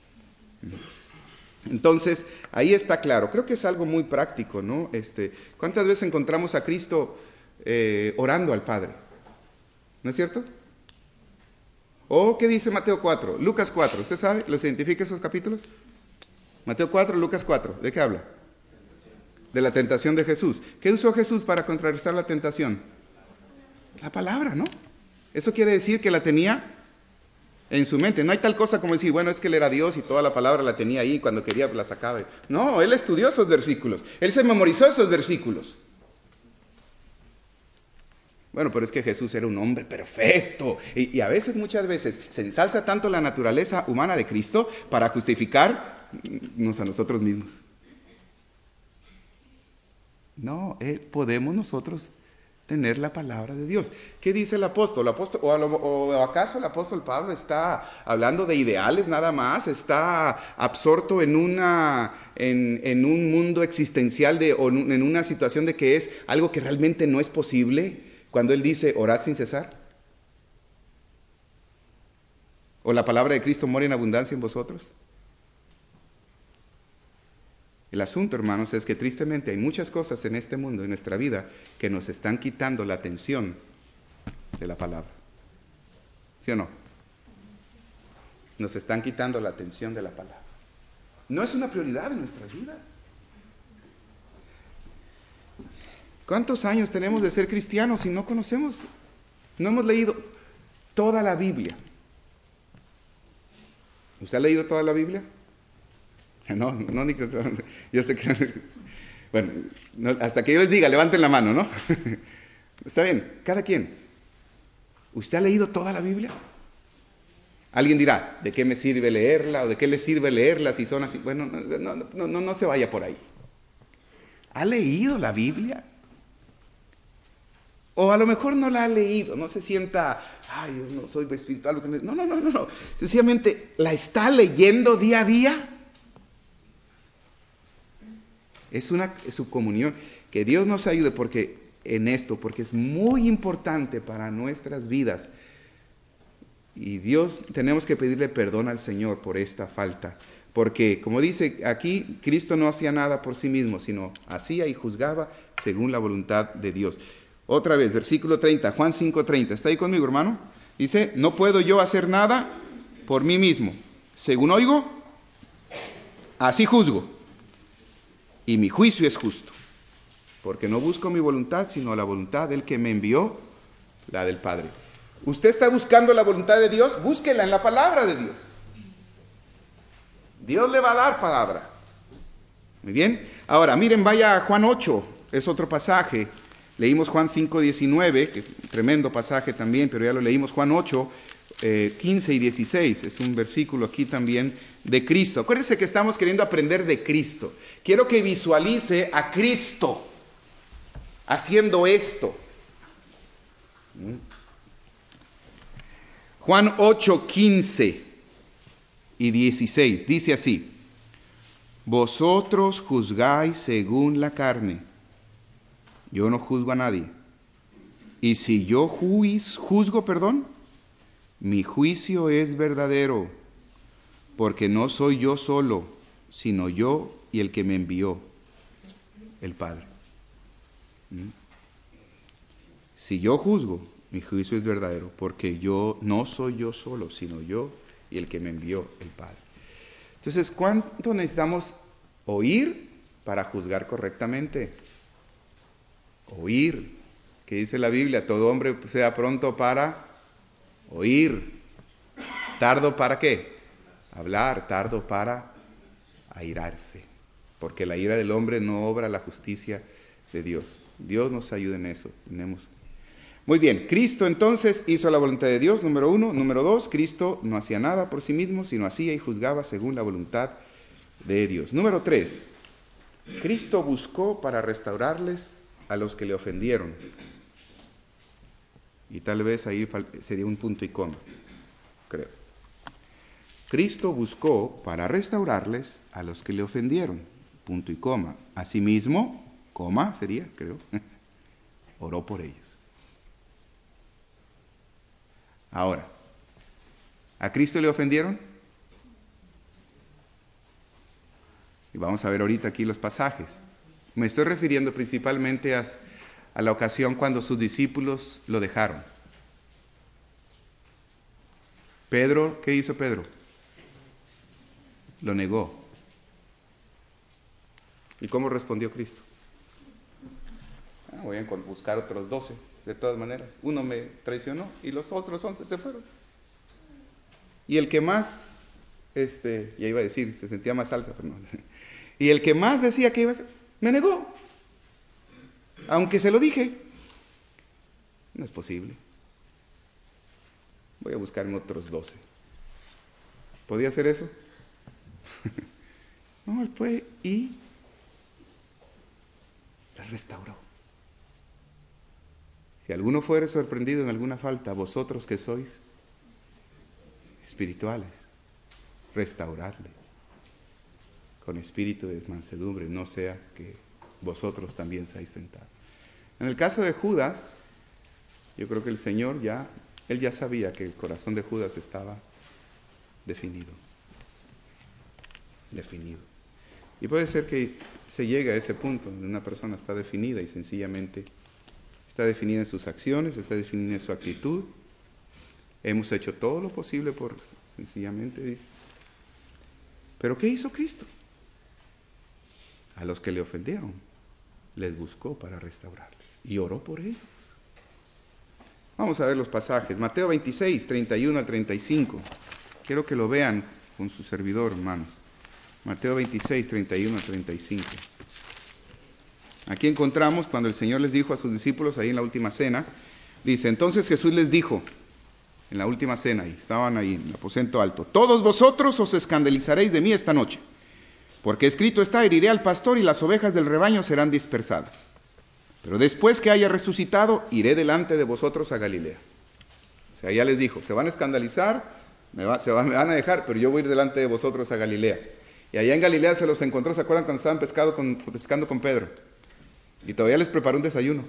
Entonces, ahí está claro. Creo que es algo muy práctico, ¿no? Este, ¿cuántas veces encontramos a Cristo eh, orando al Padre? ¿No es cierto? ¿O qué dice Mateo cuatro? Lucas cuatro. ¿Usted sabe? ¿Los identifica esos capítulos? Mateo cuatro, Lucas cuatro. ¿De qué habla? de la tentación de Jesús. ¿Qué usó Jesús para contrarrestar la tentación? La palabra, ¿no? Eso quiere decir que la tenía en su mente. No hay tal cosa como decir, bueno, es que él era Dios y toda la palabra la tenía ahí, cuando quería la sacaba. No, él estudió esos versículos. Él se memorizó esos versículos. Bueno, pero es que Jesús era un hombre perfecto. Y, y a veces, muchas veces, se ensalza tanto la naturaleza humana de Cristo para justificarnos a nosotros mismos. No, eh, podemos nosotros tener la palabra de Dios. ¿Qué dice el apóstol? ¿El apóstol o, a lo, ¿O acaso el apóstol Pablo está hablando de ideales nada más? ¿Está absorto en, una, en, en un mundo existencial de, o en una situación de que es algo que realmente no es posible? Cuando él dice, orad sin cesar. ¿O la palabra de Cristo mora en abundancia en vosotros? El asunto, hermanos, es que tristemente hay muchas cosas en este mundo, en nuestra vida, que nos están quitando la atención de la palabra. ¿Sí o no? Nos están quitando la atención de la palabra. No es una prioridad en nuestras vidas. ¿Cuántos años tenemos de ser cristianos y no conocemos, no hemos leído toda la Biblia? ¿Usted ha leído toda la Biblia? No, no, ni que, yo sé que, bueno, no, hasta que yo les diga, levanten la mano, ¿no? Está bien, cada quien. ¿Usted ha leído toda la Biblia? Alguien dirá, ¿de qué me sirve leerla? ¿O de qué le sirve leerla si son así? Bueno, no, no, no, no se vaya por ahí. ¿Ha leído la Biblia? O a lo mejor no la ha leído, no se sienta, ay, yo no soy espiritual. No, no, no, no, no. Sencillamente, ¿la está leyendo día a día? Es una es su comunión. Que Dios nos ayude porque en esto, porque es muy importante para nuestras vidas. Y Dios, tenemos que pedirle perdón al Señor por esta falta. Porque, como dice aquí, Cristo no hacía nada por sí mismo, sino hacía y juzgaba según la voluntad de Dios. Otra vez, versículo treinta, Juan cinco treinta. ¿Está ahí conmigo, hermano? Dice, no puedo yo hacer nada por mí mismo. Según oigo, así juzgo. Y mi juicio es justo. Porque no busco mi voluntad, sino la voluntad del que me envió, la del Padre. ¿Usted está buscando la voluntad de Dios? Búsquela en la palabra de Dios. Dios le va a dar palabra. Muy bien. Ahora, miren, vaya a Juan ocho. Es otro pasaje. Leímos Juan cinco diecinueve, que es un tremendo pasaje también, pero ya lo leímos. Juan ocho, eh, quince y dieciséis. Es un versículo aquí también de Cristo. Acuérdense que estamos queriendo aprender de Cristo. Quiero que visualice a Cristo haciendo esto. ¿Mm? Juan ocho, quince y dieciséis. Dice así. Vosotros juzgáis según la carne. Yo no juzgo a nadie. Y si yo juiz, juzgo, perdón, mi juicio es verdadero, porque no soy yo solo, sino yo y el que me envió, el Padre. ¿Mm? Si yo juzgo, mi juicio es verdadero, porque yo no soy yo solo, sino yo y el que me envió, el Padre. Entonces, ¿cuánto necesitamos oír para juzgar correctamente? Oír, que dice la Biblia, todo hombre sea pronto para oír, tardo para qué, hablar, tardo para airarse, porque la ira del hombre no obra la justicia de Dios. Dios nos ayude en eso. Tenemos. Muy bien, Cristo entonces hizo la voluntad de Dios, número uno. Número dos, Cristo no hacía nada por sí mismo, sino hacía y juzgaba según la voluntad de Dios. Número tres, Cristo buscó para restaurarles a los que le ofendieron. Y tal vez ahí sería un punto y coma, creo. Cristo buscó para restaurarles a los que le ofendieron. Punto y coma. Asimismo, coma sería, creo, oró por ellos. Ahora, ¿a Cristo le ofendieron? Y vamos a ver ahorita aquí los pasajes. Me estoy refiriendo principalmente a, a la ocasión cuando sus discípulos lo dejaron. Pedro, ¿qué hizo Pedro? Lo negó. ¿Y cómo respondió Cristo? Ah, voy a buscar otros doce, de todas maneras. Uno me traicionó y los otros once se fueron. Y el que más, este, ya iba a decir, se sentía más salsa, pero no. Y el que más decía que iba a hacer, me negó. Aunque se lo dije. No es posible. Voy a buscarme otros doce. ¿Podía hacer eso? No, él fue y la restauró. Si alguno fuere sorprendido en alguna falta, vosotros que sois espirituales, restauradle con espíritu de mansedumbre, no sea que vosotros también seáis tentados. En el caso de Judas, yo creo que el Señor ya, Él ya sabía que el corazón de Judas estaba definido. Definido. Y puede ser que se llegue a ese punto donde una persona está definida y sencillamente está definida en sus acciones, está definida en su actitud. Hemos hecho todo lo posible por, sencillamente dice. ¿Pero qué hizo Cristo? A los que le ofendieron, les buscó para restaurarles y oró por ellos. Vamos a ver los pasajes. Mateo veintiséis, treinta y uno al treinta y cinco. Quiero que lo vean con su servidor, hermanos. Mateo veintiséis, treinta y uno al treinta y cinco. Aquí encontramos cuando el Señor les dijo a sus discípulos, ahí en la última cena, dice, entonces Jesús les dijo, en la última cena, y estaban ahí en el aposento alto, todos vosotros os escandalizaréis de mí esta noche, porque escrito está, heriré al pastor y las ovejas del rebaño serán dispersadas. Pero después que haya resucitado, iré delante de vosotros a Galilea. O sea, ya les dijo, se van a escandalizar, me, va, se van, me van a dejar, pero yo voy a ir delante de vosotros a Galilea. Y allá en Galilea se los encontró, ¿se acuerdan cuando estaban pescado con, pescando con Pedro? Y todavía les preparó un desayuno.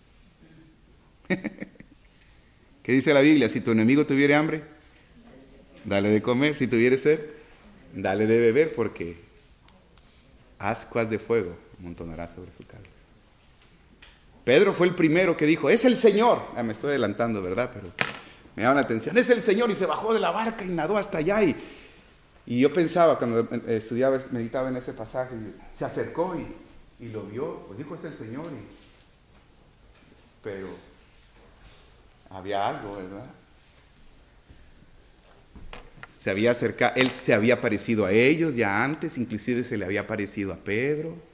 ¿Qué dice la Biblia? Si tu enemigo tuviere hambre, dale de comer. Si tuviere sed, dale de beber, porque ascuas de fuego amontonará sobre su cabeza. Pedro fue el primero que dijo, es el Señor. Ah, me estoy adelantando, ¿verdad? Pero me llama la atención. Es el Señor, y se bajó de la barca y nadó hasta allá. Y, y yo pensaba, cuando estudiaba, meditaba en ese pasaje, se acercó y, y lo vio. Pues dijo, es el Señor. Y, pero había algo, ¿verdad? Se había acercado, él se había parecido a ellos ya antes, inclusive se le había parecido a Pedro.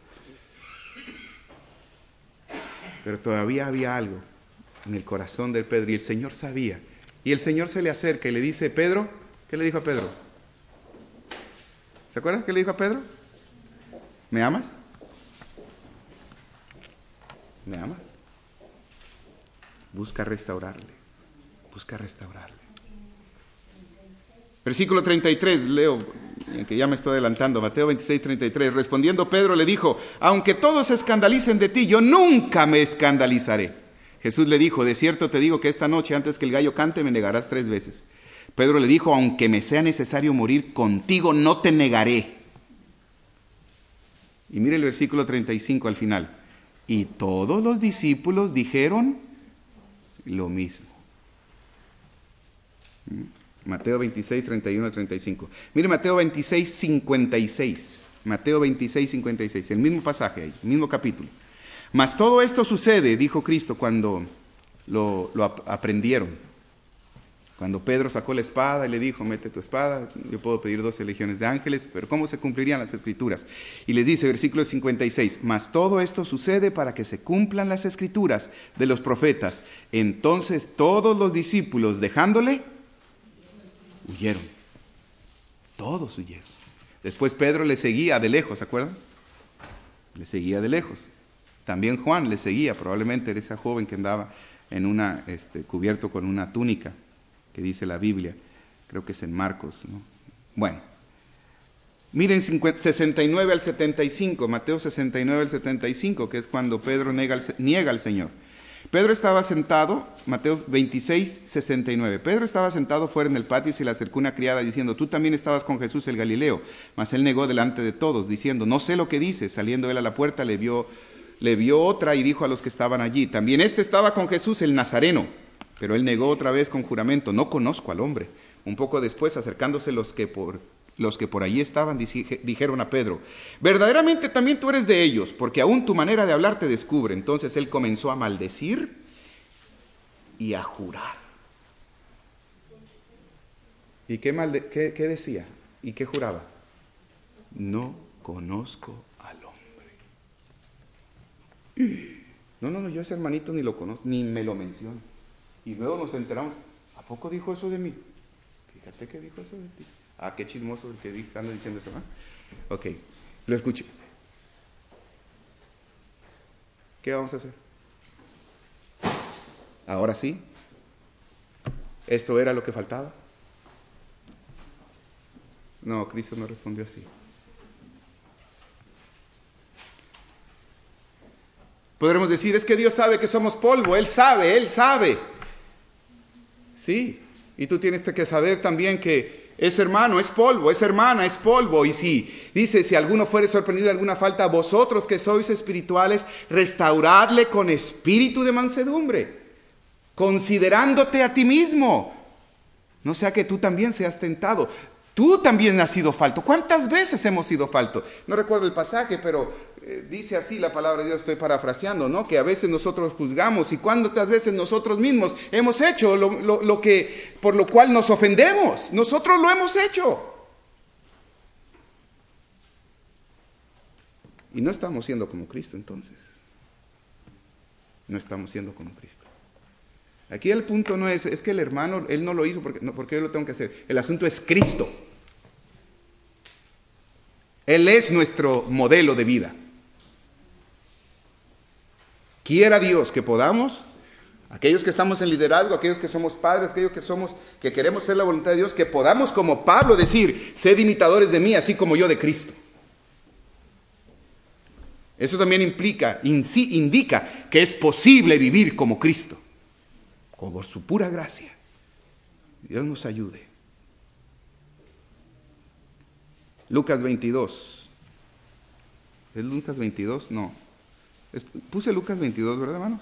Pero todavía había algo en el corazón de Pedro y el Señor sabía. Y el Señor se le acerca y le dice, Pedro, ¿qué le dijo a Pedro? ¿Se acuerdan qué le dijo a Pedro? ¿Me amas? ¿Me amas? Busca restaurarle, busca restaurarle. Versículo treinta y tres, leo, que ya me estoy adelantando, Mateo veintiséis, treinta y tres. Respondiendo Pedro le dijo, aunque todos se escandalicen de ti, yo nunca me escandalizaré. Jesús le dijo, de cierto te digo que esta noche antes que el gallo cante me negarás tres veces. Pedro le dijo, aunque me sea necesario morir contigo, no te negaré. Y mire el versículo treinta y cinco al final. Y todos los discípulos dijeron lo mismo. Mateo veintiséis, treinta y uno a treinta y cinco. Mire Mateo veintiséis, cincuenta y seis. Mateo veintiséis, cincuenta y seis. El mismo pasaje ahí, el mismo capítulo. Mas todo esto sucede, dijo Cristo, cuando lo, lo ap- aprendieron. Cuando Pedro sacó la espada y le dijo, mete tu espada, yo puedo pedir doce legiones de ángeles, pero ¿cómo se cumplirían las escrituras? Y les dice, versículo cincuenta y seis, mas todo esto sucede para que se cumplan las escrituras de los profetas. Entonces todos los discípulos, dejándole, huyeron. Todos huyeron. Después Pedro le seguía de lejos, ¿se acuerdan? Le seguía de lejos. También Juan le seguía, probablemente era esa joven que andaba en una, este, cubierto con una túnica, que dice la Biblia, creo que es en Marcos, ¿no? Bueno, miren sesenta y nueve al setenta y cinco, Mateo sesenta y nueve al setenta y cinco, que es cuando Pedro niega al, niega al Señor. Pedro estaba sentado, Mateo veintiséis, sesenta y nueve, Pedro estaba sentado fuera en el patio y se le acercó una criada diciendo, tú también estabas con Jesús el Galileo, mas él negó delante de todos, diciendo, no sé lo que dices. Saliendo él a la puerta le vio, le vio otra y dijo a los que estaban allí, también este estaba con Jesús el Nazareno. Pero él negó otra vez con juramento, no conozco al hombre. Un poco después, acercándose los que por Los que por allí estaban dijeron a Pedro: verdaderamente también tú eres de ellos, porque aún tu manera de hablar te descubre. Entonces él comenzó a maldecir y a jurar. ¿Y qué, malde- qué, qué decía? ¿Y qué juraba? No conozco al hombre. No, no, no, yo a ese hermanito ni lo conozco, ni me lo menciono. Y luego nos enteramos: ¿a poco dijo eso de mí? Fíjate que dijo eso de ti. Ah, qué chismoso el que anda diciendo eso, ¿no? Ok, lo escuché. ¿Qué vamos a hacer? Ahora sí. ¿Esto era lo que faltaba? No, Cristo no respondió así. Podremos decir: es que Dios sabe que somos polvo, Él sabe, Él sabe. Sí, y tú tienes que saber también que es hermano, es polvo, es hermana, es polvo. Y si dice: si alguno fuere sorprendido de alguna falta, vosotros que sois espirituales, restauradle con espíritu de mansedumbre, considerándote a ti mismo, no sea que tú también seas tentado. Tú también has sido falto. ¿Cuántas veces hemos sido falto? No recuerdo el pasaje, pero eh, dice así la palabra de Dios, estoy parafraseando, ¿no? Que a veces nosotros juzgamos, y cuántas veces nosotros mismos hemos hecho lo, lo, lo que, por lo cual nos ofendemos. Nosotros lo hemos hecho. Y no estamos siendo como Cristo entonces. No estamos siendo como Cristo. Aquí el punto no es, es que el hermano, él no lo hizo porque, no, porque yo lo tengo que hacer. El asunto es Cristo. Él es nuestro modelo de vida. Quiera Dios que podamos, aquellos que estamos en liderazgo, aquellos que somos padres, aquellos que somos, que queremos hacer la voluntad de Dios, que podamos como Pablo decir: sed imitadores de mí, así como yo de Cristo. Eso también implica, indica que es posible vivir como Cristo, por su pura gracia. Dios nos ayude. Lucas veintidós. ¿Es Lucas veintidós? No. Es, puse Lucas veintidós, ¿verdad, hermanos?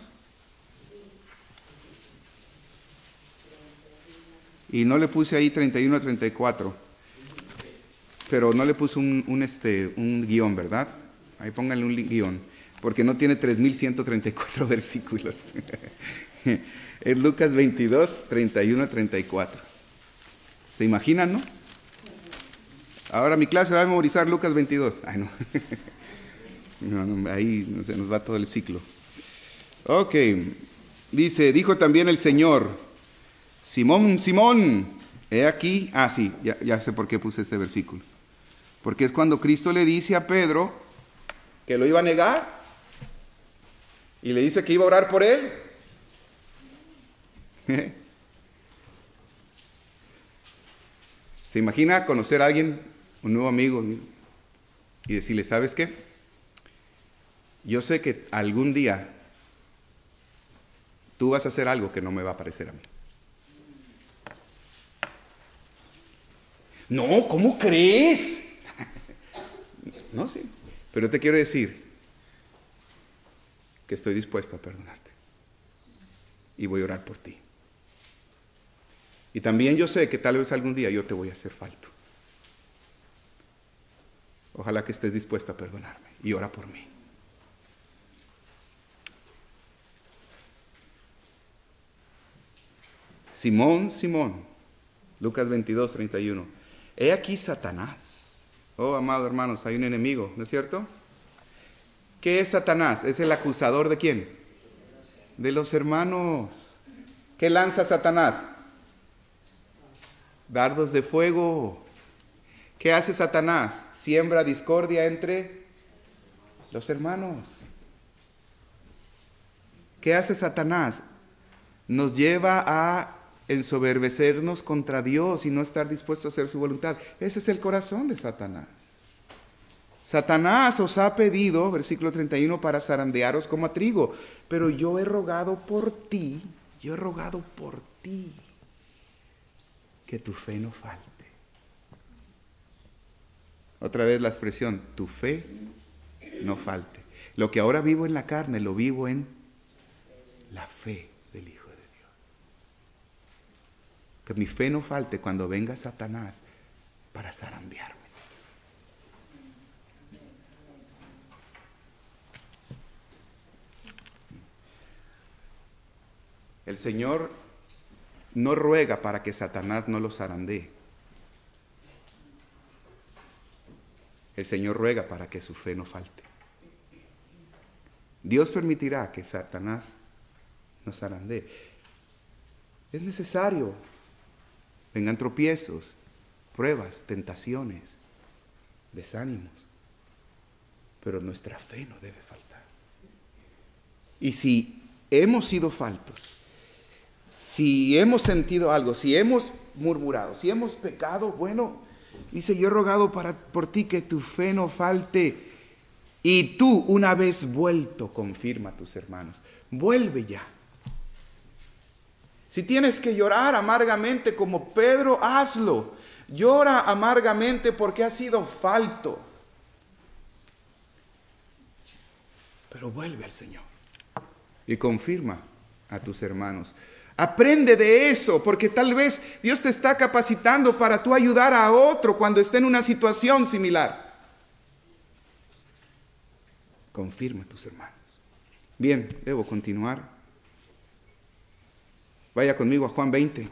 Y no le puse ahí treinta y uno a treinta y cuatro. Pero no le puse un, un, este, un guión, ¿verdad? Ahí pónganle un guión, porque no tiene tres mil ciento treinta y cuatro versículos. Es Lucas veintidós, treinta y uno a treinta y cuatro. ¿Se imaginan, no? Ahora mi clase va a memorizar Lucas veintidós. Ay, no. No, no, ahí no, se nos va todo el ciclo. Ok. Dice: dijo también el Señor: Simón, Simón, he aquí. Ah, sí, ya, ya sé por qué puse este versículo. Porque es cuando Cristo le dice a Pedro que lo iba a negar. Y le dice que iba a orar por él. ¿Se imagina conocer a alguien, un nuevo amigo, y decirle: ¿sabes qué? Yo sé que algún día tú vas a hacer algo que no me va a parecer a mí. No, ¿cómo crees? No, sí. Pero te quiero decir que estoy dispuesto a perdonarte. Y voy a orar por ti. Y también yo sé que tal vez algún día yo te voy a hacer falto. Ojalá que estés dispuesto a perdonarme y ora por mí. Simón, Simón, Lucas veintidós, treinta y uno. He aquí Satanás. Oh, amados hermanos, hay un enemigo, ¿no es cierto? ¿Qué es Satanás? Es el acusador ¿de quién? De los hermanos. ¿Qué lanza Satanás? Dardos de fuego. ¿Qué hace Satanás? Siembra discordia entre los hermanos. ¿Qué hace Satanás? Nos lleva a ensoberbecernos contra Dios y no estar dispuestos a hacer su voluntad. Ese es el corazón de Satanás. Satanás os ha pedido, versículo treinta y uno, para zarandearos como a trigo, pero yo he rogado por ti, yo he rogado por ti, que tu fe no falte. Otra vez la expresión, tu fe no falte. Lo que ahora vivo en la carne, lo vivo en la fe del Hijo de Dios. Que mi fe no falte cuando venga Satanás para zarandearme. El Señor no ruega para que Satanás no lo zarandee. El Señor ruega para que su fe no falte. Dios permitirá que Satanás nos zarandee. Es necesario. Vengan tropiezos, pruebas, tentaciones, desánimos. Pero nuestra fe no debe faltar. Y si hemos sido faltos, si hemos sentido algo, si hemos murmurado, si hemos pecado, bueno, dice, yo he rogado para, por ti que tu fe no falte. Y tú, una vez vuelto, confirma a tus hermanos. Vuelve ya. Si tienes que llorar amargamente como Pedro, hazlo. Llora amargamente porque has sido falto. Pero vuelve al Señor y confirma a tus hermanos. Aprende de eso, porque tal vez Dios te está capacitando para tú ayudar a otro cuando esté en una situación similar. Confirma a tus hermanos. Bien, debo continuar. Vaya conmigo a Juan veinte.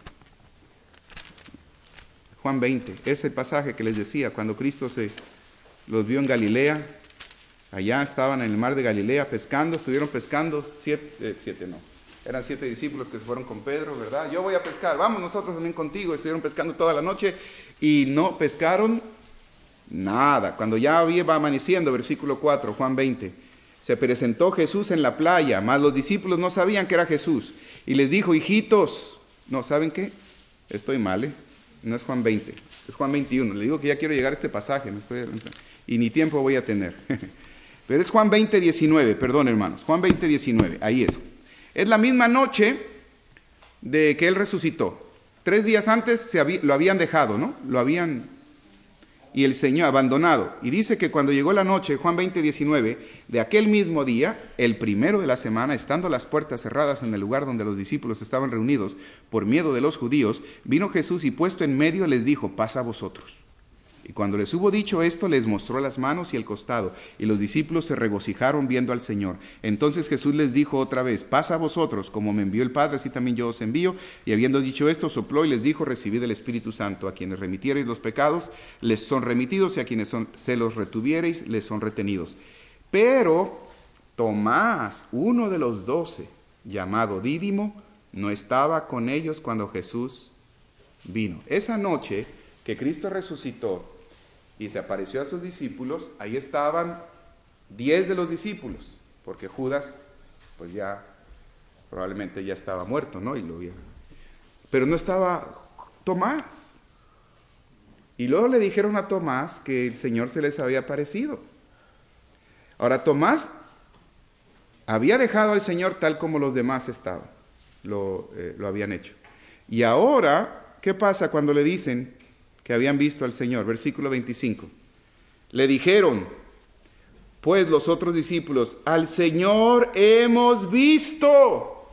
Juan veinte, es el pasaje que les decía, cuando Cristo se los vio en Galilea. Allá estaban en el mar de Galilea pescando, estuvieron pescando siete, eh, siete no, eran siete discípulos que se fueron con Pedro, ¿verdad? Yo voy a pescar, vamos nosotros también contigo. Estuvieron pescando toda la noche y no pescaron nada. Cuando ya iba amaneciendo, versículo cuatro, Juan veinte, se presentó Jesús en la playa, mas los discípulos no sabían que era Jesús. Y les dijo, hijitos, no, ¿saben qué? Estoy mal, ¿eh? No es Juan veinte, es Juan veintiuno. Le digo que ya quiero llegar a este pasaje, me estoy adelantando, y ni tiempo voy a tener. Pero es Juan veinte, diecinueve, perdón hermanos, Juan veinte, diecinueve, ahí es. Es la misma noche de que Él resucitó. Tres días antes se había, lo habían dejado, ¿no? Lo habían, y el Señor abandonado. Y dice que cuando llegó la noche, Juan veinte, diecinueve, de aquel mismo día, el primero de la semana, estando las puertas cerradas en el lugar donde los discípulos estaban reunidos, por miedo de los judíos, vino Jesús y puesto en medio les dijo, pasa a vosotros. Y cuando les hubo dicho esto, les mostró las manos y el costado, y los discípulos se regocijaron viendo al Señor. Entonces Jesús les dijo otra vez, pasa a vosotros, como me envió el Padre, así también yo os envío. Y habiendo dicho esto, sopló y les dijo, recibid el Espíritu Santo. A quienes remitiereis los pecados, les son remitidos, y a quienes son, se los retuviereis, les son retenidos. Pero Tomás, uno de los doce, llamado Dídimo, no estaba con ellos cuando Jesús vino. Esa noche que Cristo resucitó y se apareció a sus discípulos, ahí estaban diez de los discípulos, porque Judas, pues ya, probablemente ya estaba muerto, ¿no? Y lo había... Pero no estaba Tomás. Y luego le dijeron a Tomás que el Señor se les había aparecido. Ahora, Tomás había dejado al Señor tal como los demás estaban, lo, eh, lo habían hecho. Y ahora, ¿qué pasa cuando le dicen que habían visto al Señor? Versículo veinticinco. Le dijeron, pues los otros discípulos, al Señor hemos visto.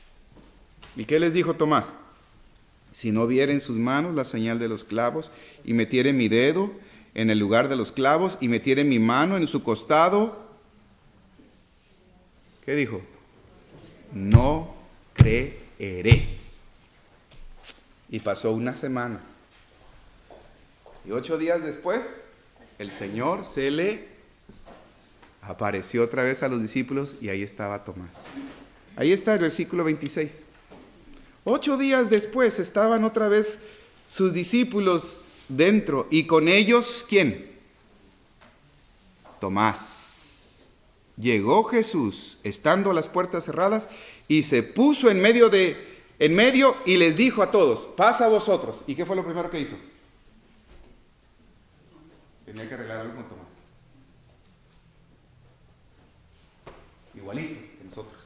¿Y qué les dijo Tomás? Si no viera en sus manos la señal de los clavos, y metiere mi dedo en el lugar de los clavos, y metiere mi mano en su costado, ¿qué dijo? No creeré. Y pasó una semana. Y ocho días después, el Señor se le apareció otra vez a los discípulos y ahí estaba Tomás. Ahí está el versículo veintiséis. Ocho días después estaban otra vez sus discípulos dentro y con ellos, ¿quién? Tomás. Llegó Jesús, estando las puertas cerradas, y se puso en medio de, en medio y les dijo a todos, pasa a vosotros. ¿Y qué fue lo primero que hizo? Tenía que arreglar algo con Tomás. Igualito que nosotros.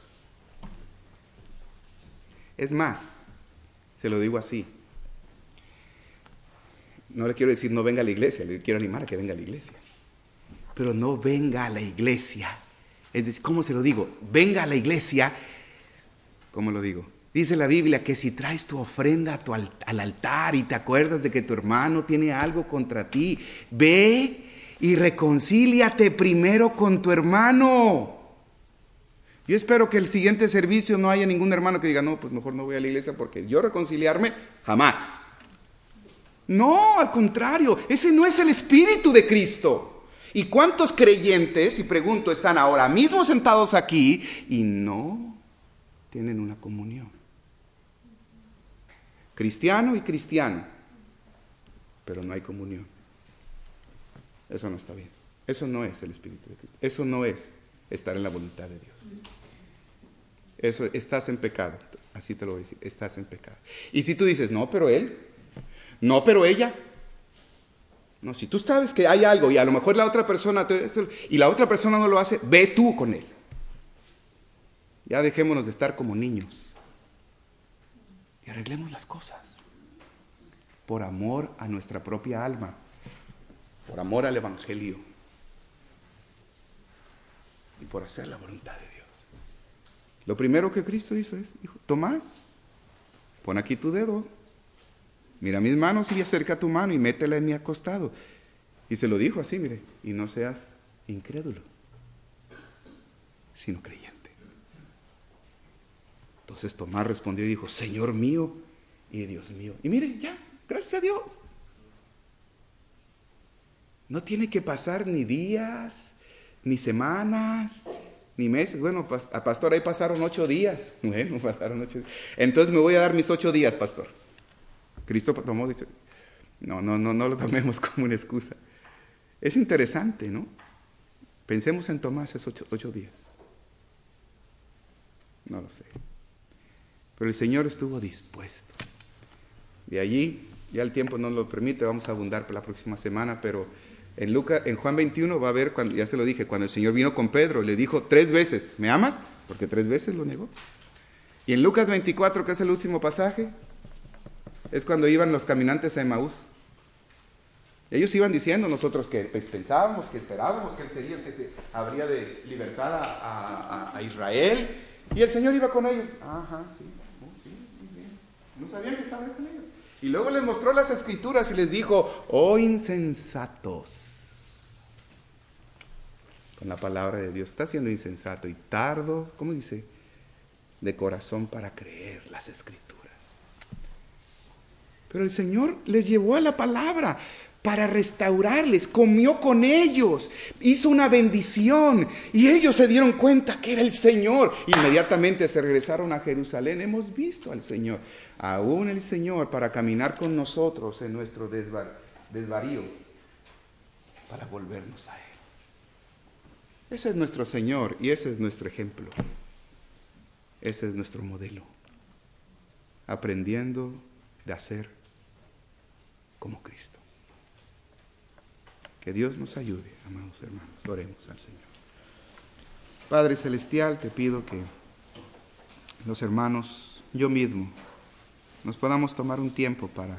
Es más, se lo digo así. No le quiero decir no venga a la iglesia, le quiero animar a que venga a la iglesia. Pero no venga a la iglesia. Es decir, ¿cómo se lo digo? Venga a la iglesia, ¿cómo lo digo? Dice la Biblia que si traes tu ofrenda a tu al, al altar y te acuerdas de que tu hermano tiene algo contra ti, ve y reconcíliate primero con tu hermano. Yo espero que el siguiente servicio no haya ningún hermano que diga, no, pues mejor no voy a la iglesia porque yo reconciliarme, jamás. No, al contrario, ese no es el espíritu de Cristo. ¿Y cuántos creyentes, y pregunto, están ahora mismo sentados aquí y no tienen una comunión? Cristiano y cristiano, pero no hay comunión. Eso no está bien. Eso no es el espíritu de Cristo. Eso no es estar en la voluntad de Dios. Eso, estás en pecado. Así te lo voy a decir, estás en pecado. Y si tú dices, no, pero él, no, pero ella. No, si tú sabes que hay algo y a lo mejor la otra persona, y la otra persona no lo hace, ve tú con él. Ya dejémonos de estar como niños. Y arreglemos las cosas. Por amor a nuestra propia alma. Por amor al Evangelio. Y por hacer la voluntad de Dios. Lo primero que Cristo hizo es, dijo, Tomás, pon aquí tu dedo. Mira mis manos y acerca tu mano y métela en mi acostado. Y se lo dijo así, mire, y no seas incrédulo, sino creyente. Entonces Tomás respondió y dijo, Señor mío y Dios mío. Y mire, ya, gracias a Dios. No tiene que pasar ni días, ni semanas, ni meses. Bueno, a pastor, ahí pasaron ocho días. Bueno, pasaron ocho días. Entonces me voy a dar mis ocho días, pastor. Cristo tomó, dicho, no, no, no, no lo tomemos como una excusa. Es interesante, ¿no? Pensemos en Tomás esos ocho, ocho días. No lo sé. Pero el Señor estuvo dispuesto. De allí, ya el tiempo no lo permite, vamos a abundar para la próxima semana, pero en Lucas, en Juan veintiuno va a ver, cuando, ya se lo dije, cuando el Señor vino con Pedro, le dijo tres veces, ¿me amas? Porque tres veces lo negó. Y en Lucas veinticuatro, que es el último pasaje, es cuando iban los caminantes a Emaús. Ellos iban diciendo, nosotros que pensábamos, que esperábamos que él sería el que se habría de libertar a, a, a Israel, y el Señor iba con ellos. Ajá, sí, oh, sí, muy bien. No sabían que estaba con ellos. Y luego les mostró las escrituras y les dijo, oh insensatos. Con la palabra de Dios, está siendo insensato y tardo, ¿cómo dice? De corazón para creer las escrituras. Pero el Señor les llevó a la palabra para restaurarles, comió con ellos, hizo una bendición y ellos se dieron cuenta que era el Señor. Inmediatamente se regresaron a Jerusalén. Hemos visto al Señor, aún el Señor, para caminar con nosotros en nuestro desvar, desvarío, para volvernos a Él. Ese es nuestro Señor y ese es nuestro ejemplo. Ese es nuestro modelo. Aprendiendo de hacer como Cristo. Que Dios nos ayude, amados hermanos. Oremos al Señor. Padre Celestial, te pido que los hermanos, yo mismo, nos podamos tomar un tiempo para,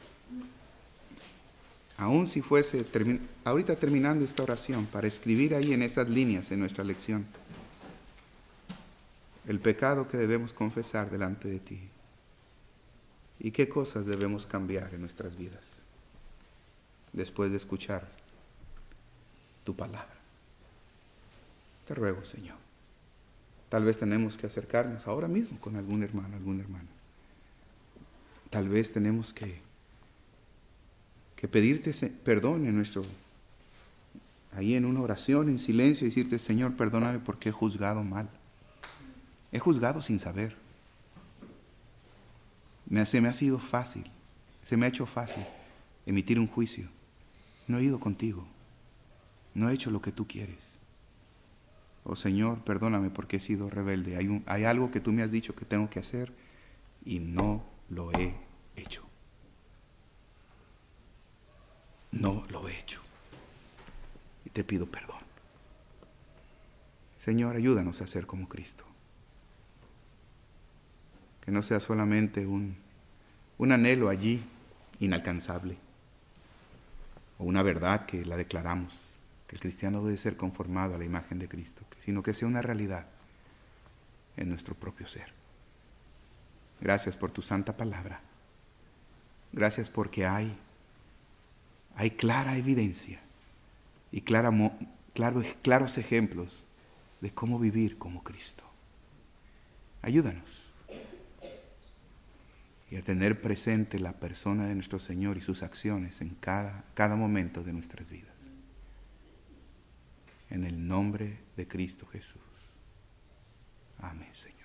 aun si fuese, termi- ahorita terminando esta oración, para escribir ahí en esas líneas en nuestra lección el pecado que debemos confesar delante de ti y qué cosas debemos cambiar en nuestras vidas después de escuchar tu palabra. Te ruego, Señor. Tal vez tenemos que acercarnos ahora mismo con algún hermano, alguna hermana. Tal vez tenemos que, que pedirte perdón en nuestro, ahí en una oración, en silencio, y decirte, Señor, perdóname porque he juzgado mal. He juzgado sin saber. Me, se me ha sido fácil, se me ha hecho fácil emitir un juicio. No he ido contigo. No he hecho lo que tú quieres. Oh Señor, perdóname porque he sido rebelde. Hay, un, hay algo que tú me has dicho que tengo que hacer y no lo he hecho. No lo he hecho. Y te pido perdón. Señor, ayúdanos a ser como Cristo. Que no sea solamente un, un anhelo allí inalcanzable o una verdad que la declaramos, que el cristiano debe ser conformado a la imagen de Cristo, sino que sea una realidad en nuestro propio ser. Gracias por tu santa palabra. Gracias porque hay, hay clara evidencia y clara, claro, claros ejemplos de cómo vivir como Cristo. Ayúdanos y a tener presente la persona de nuestro Señor y sus acciones en cada, cada momento de nuestras vidas. En el nombre de Cristo Jesús. Amén, Señor.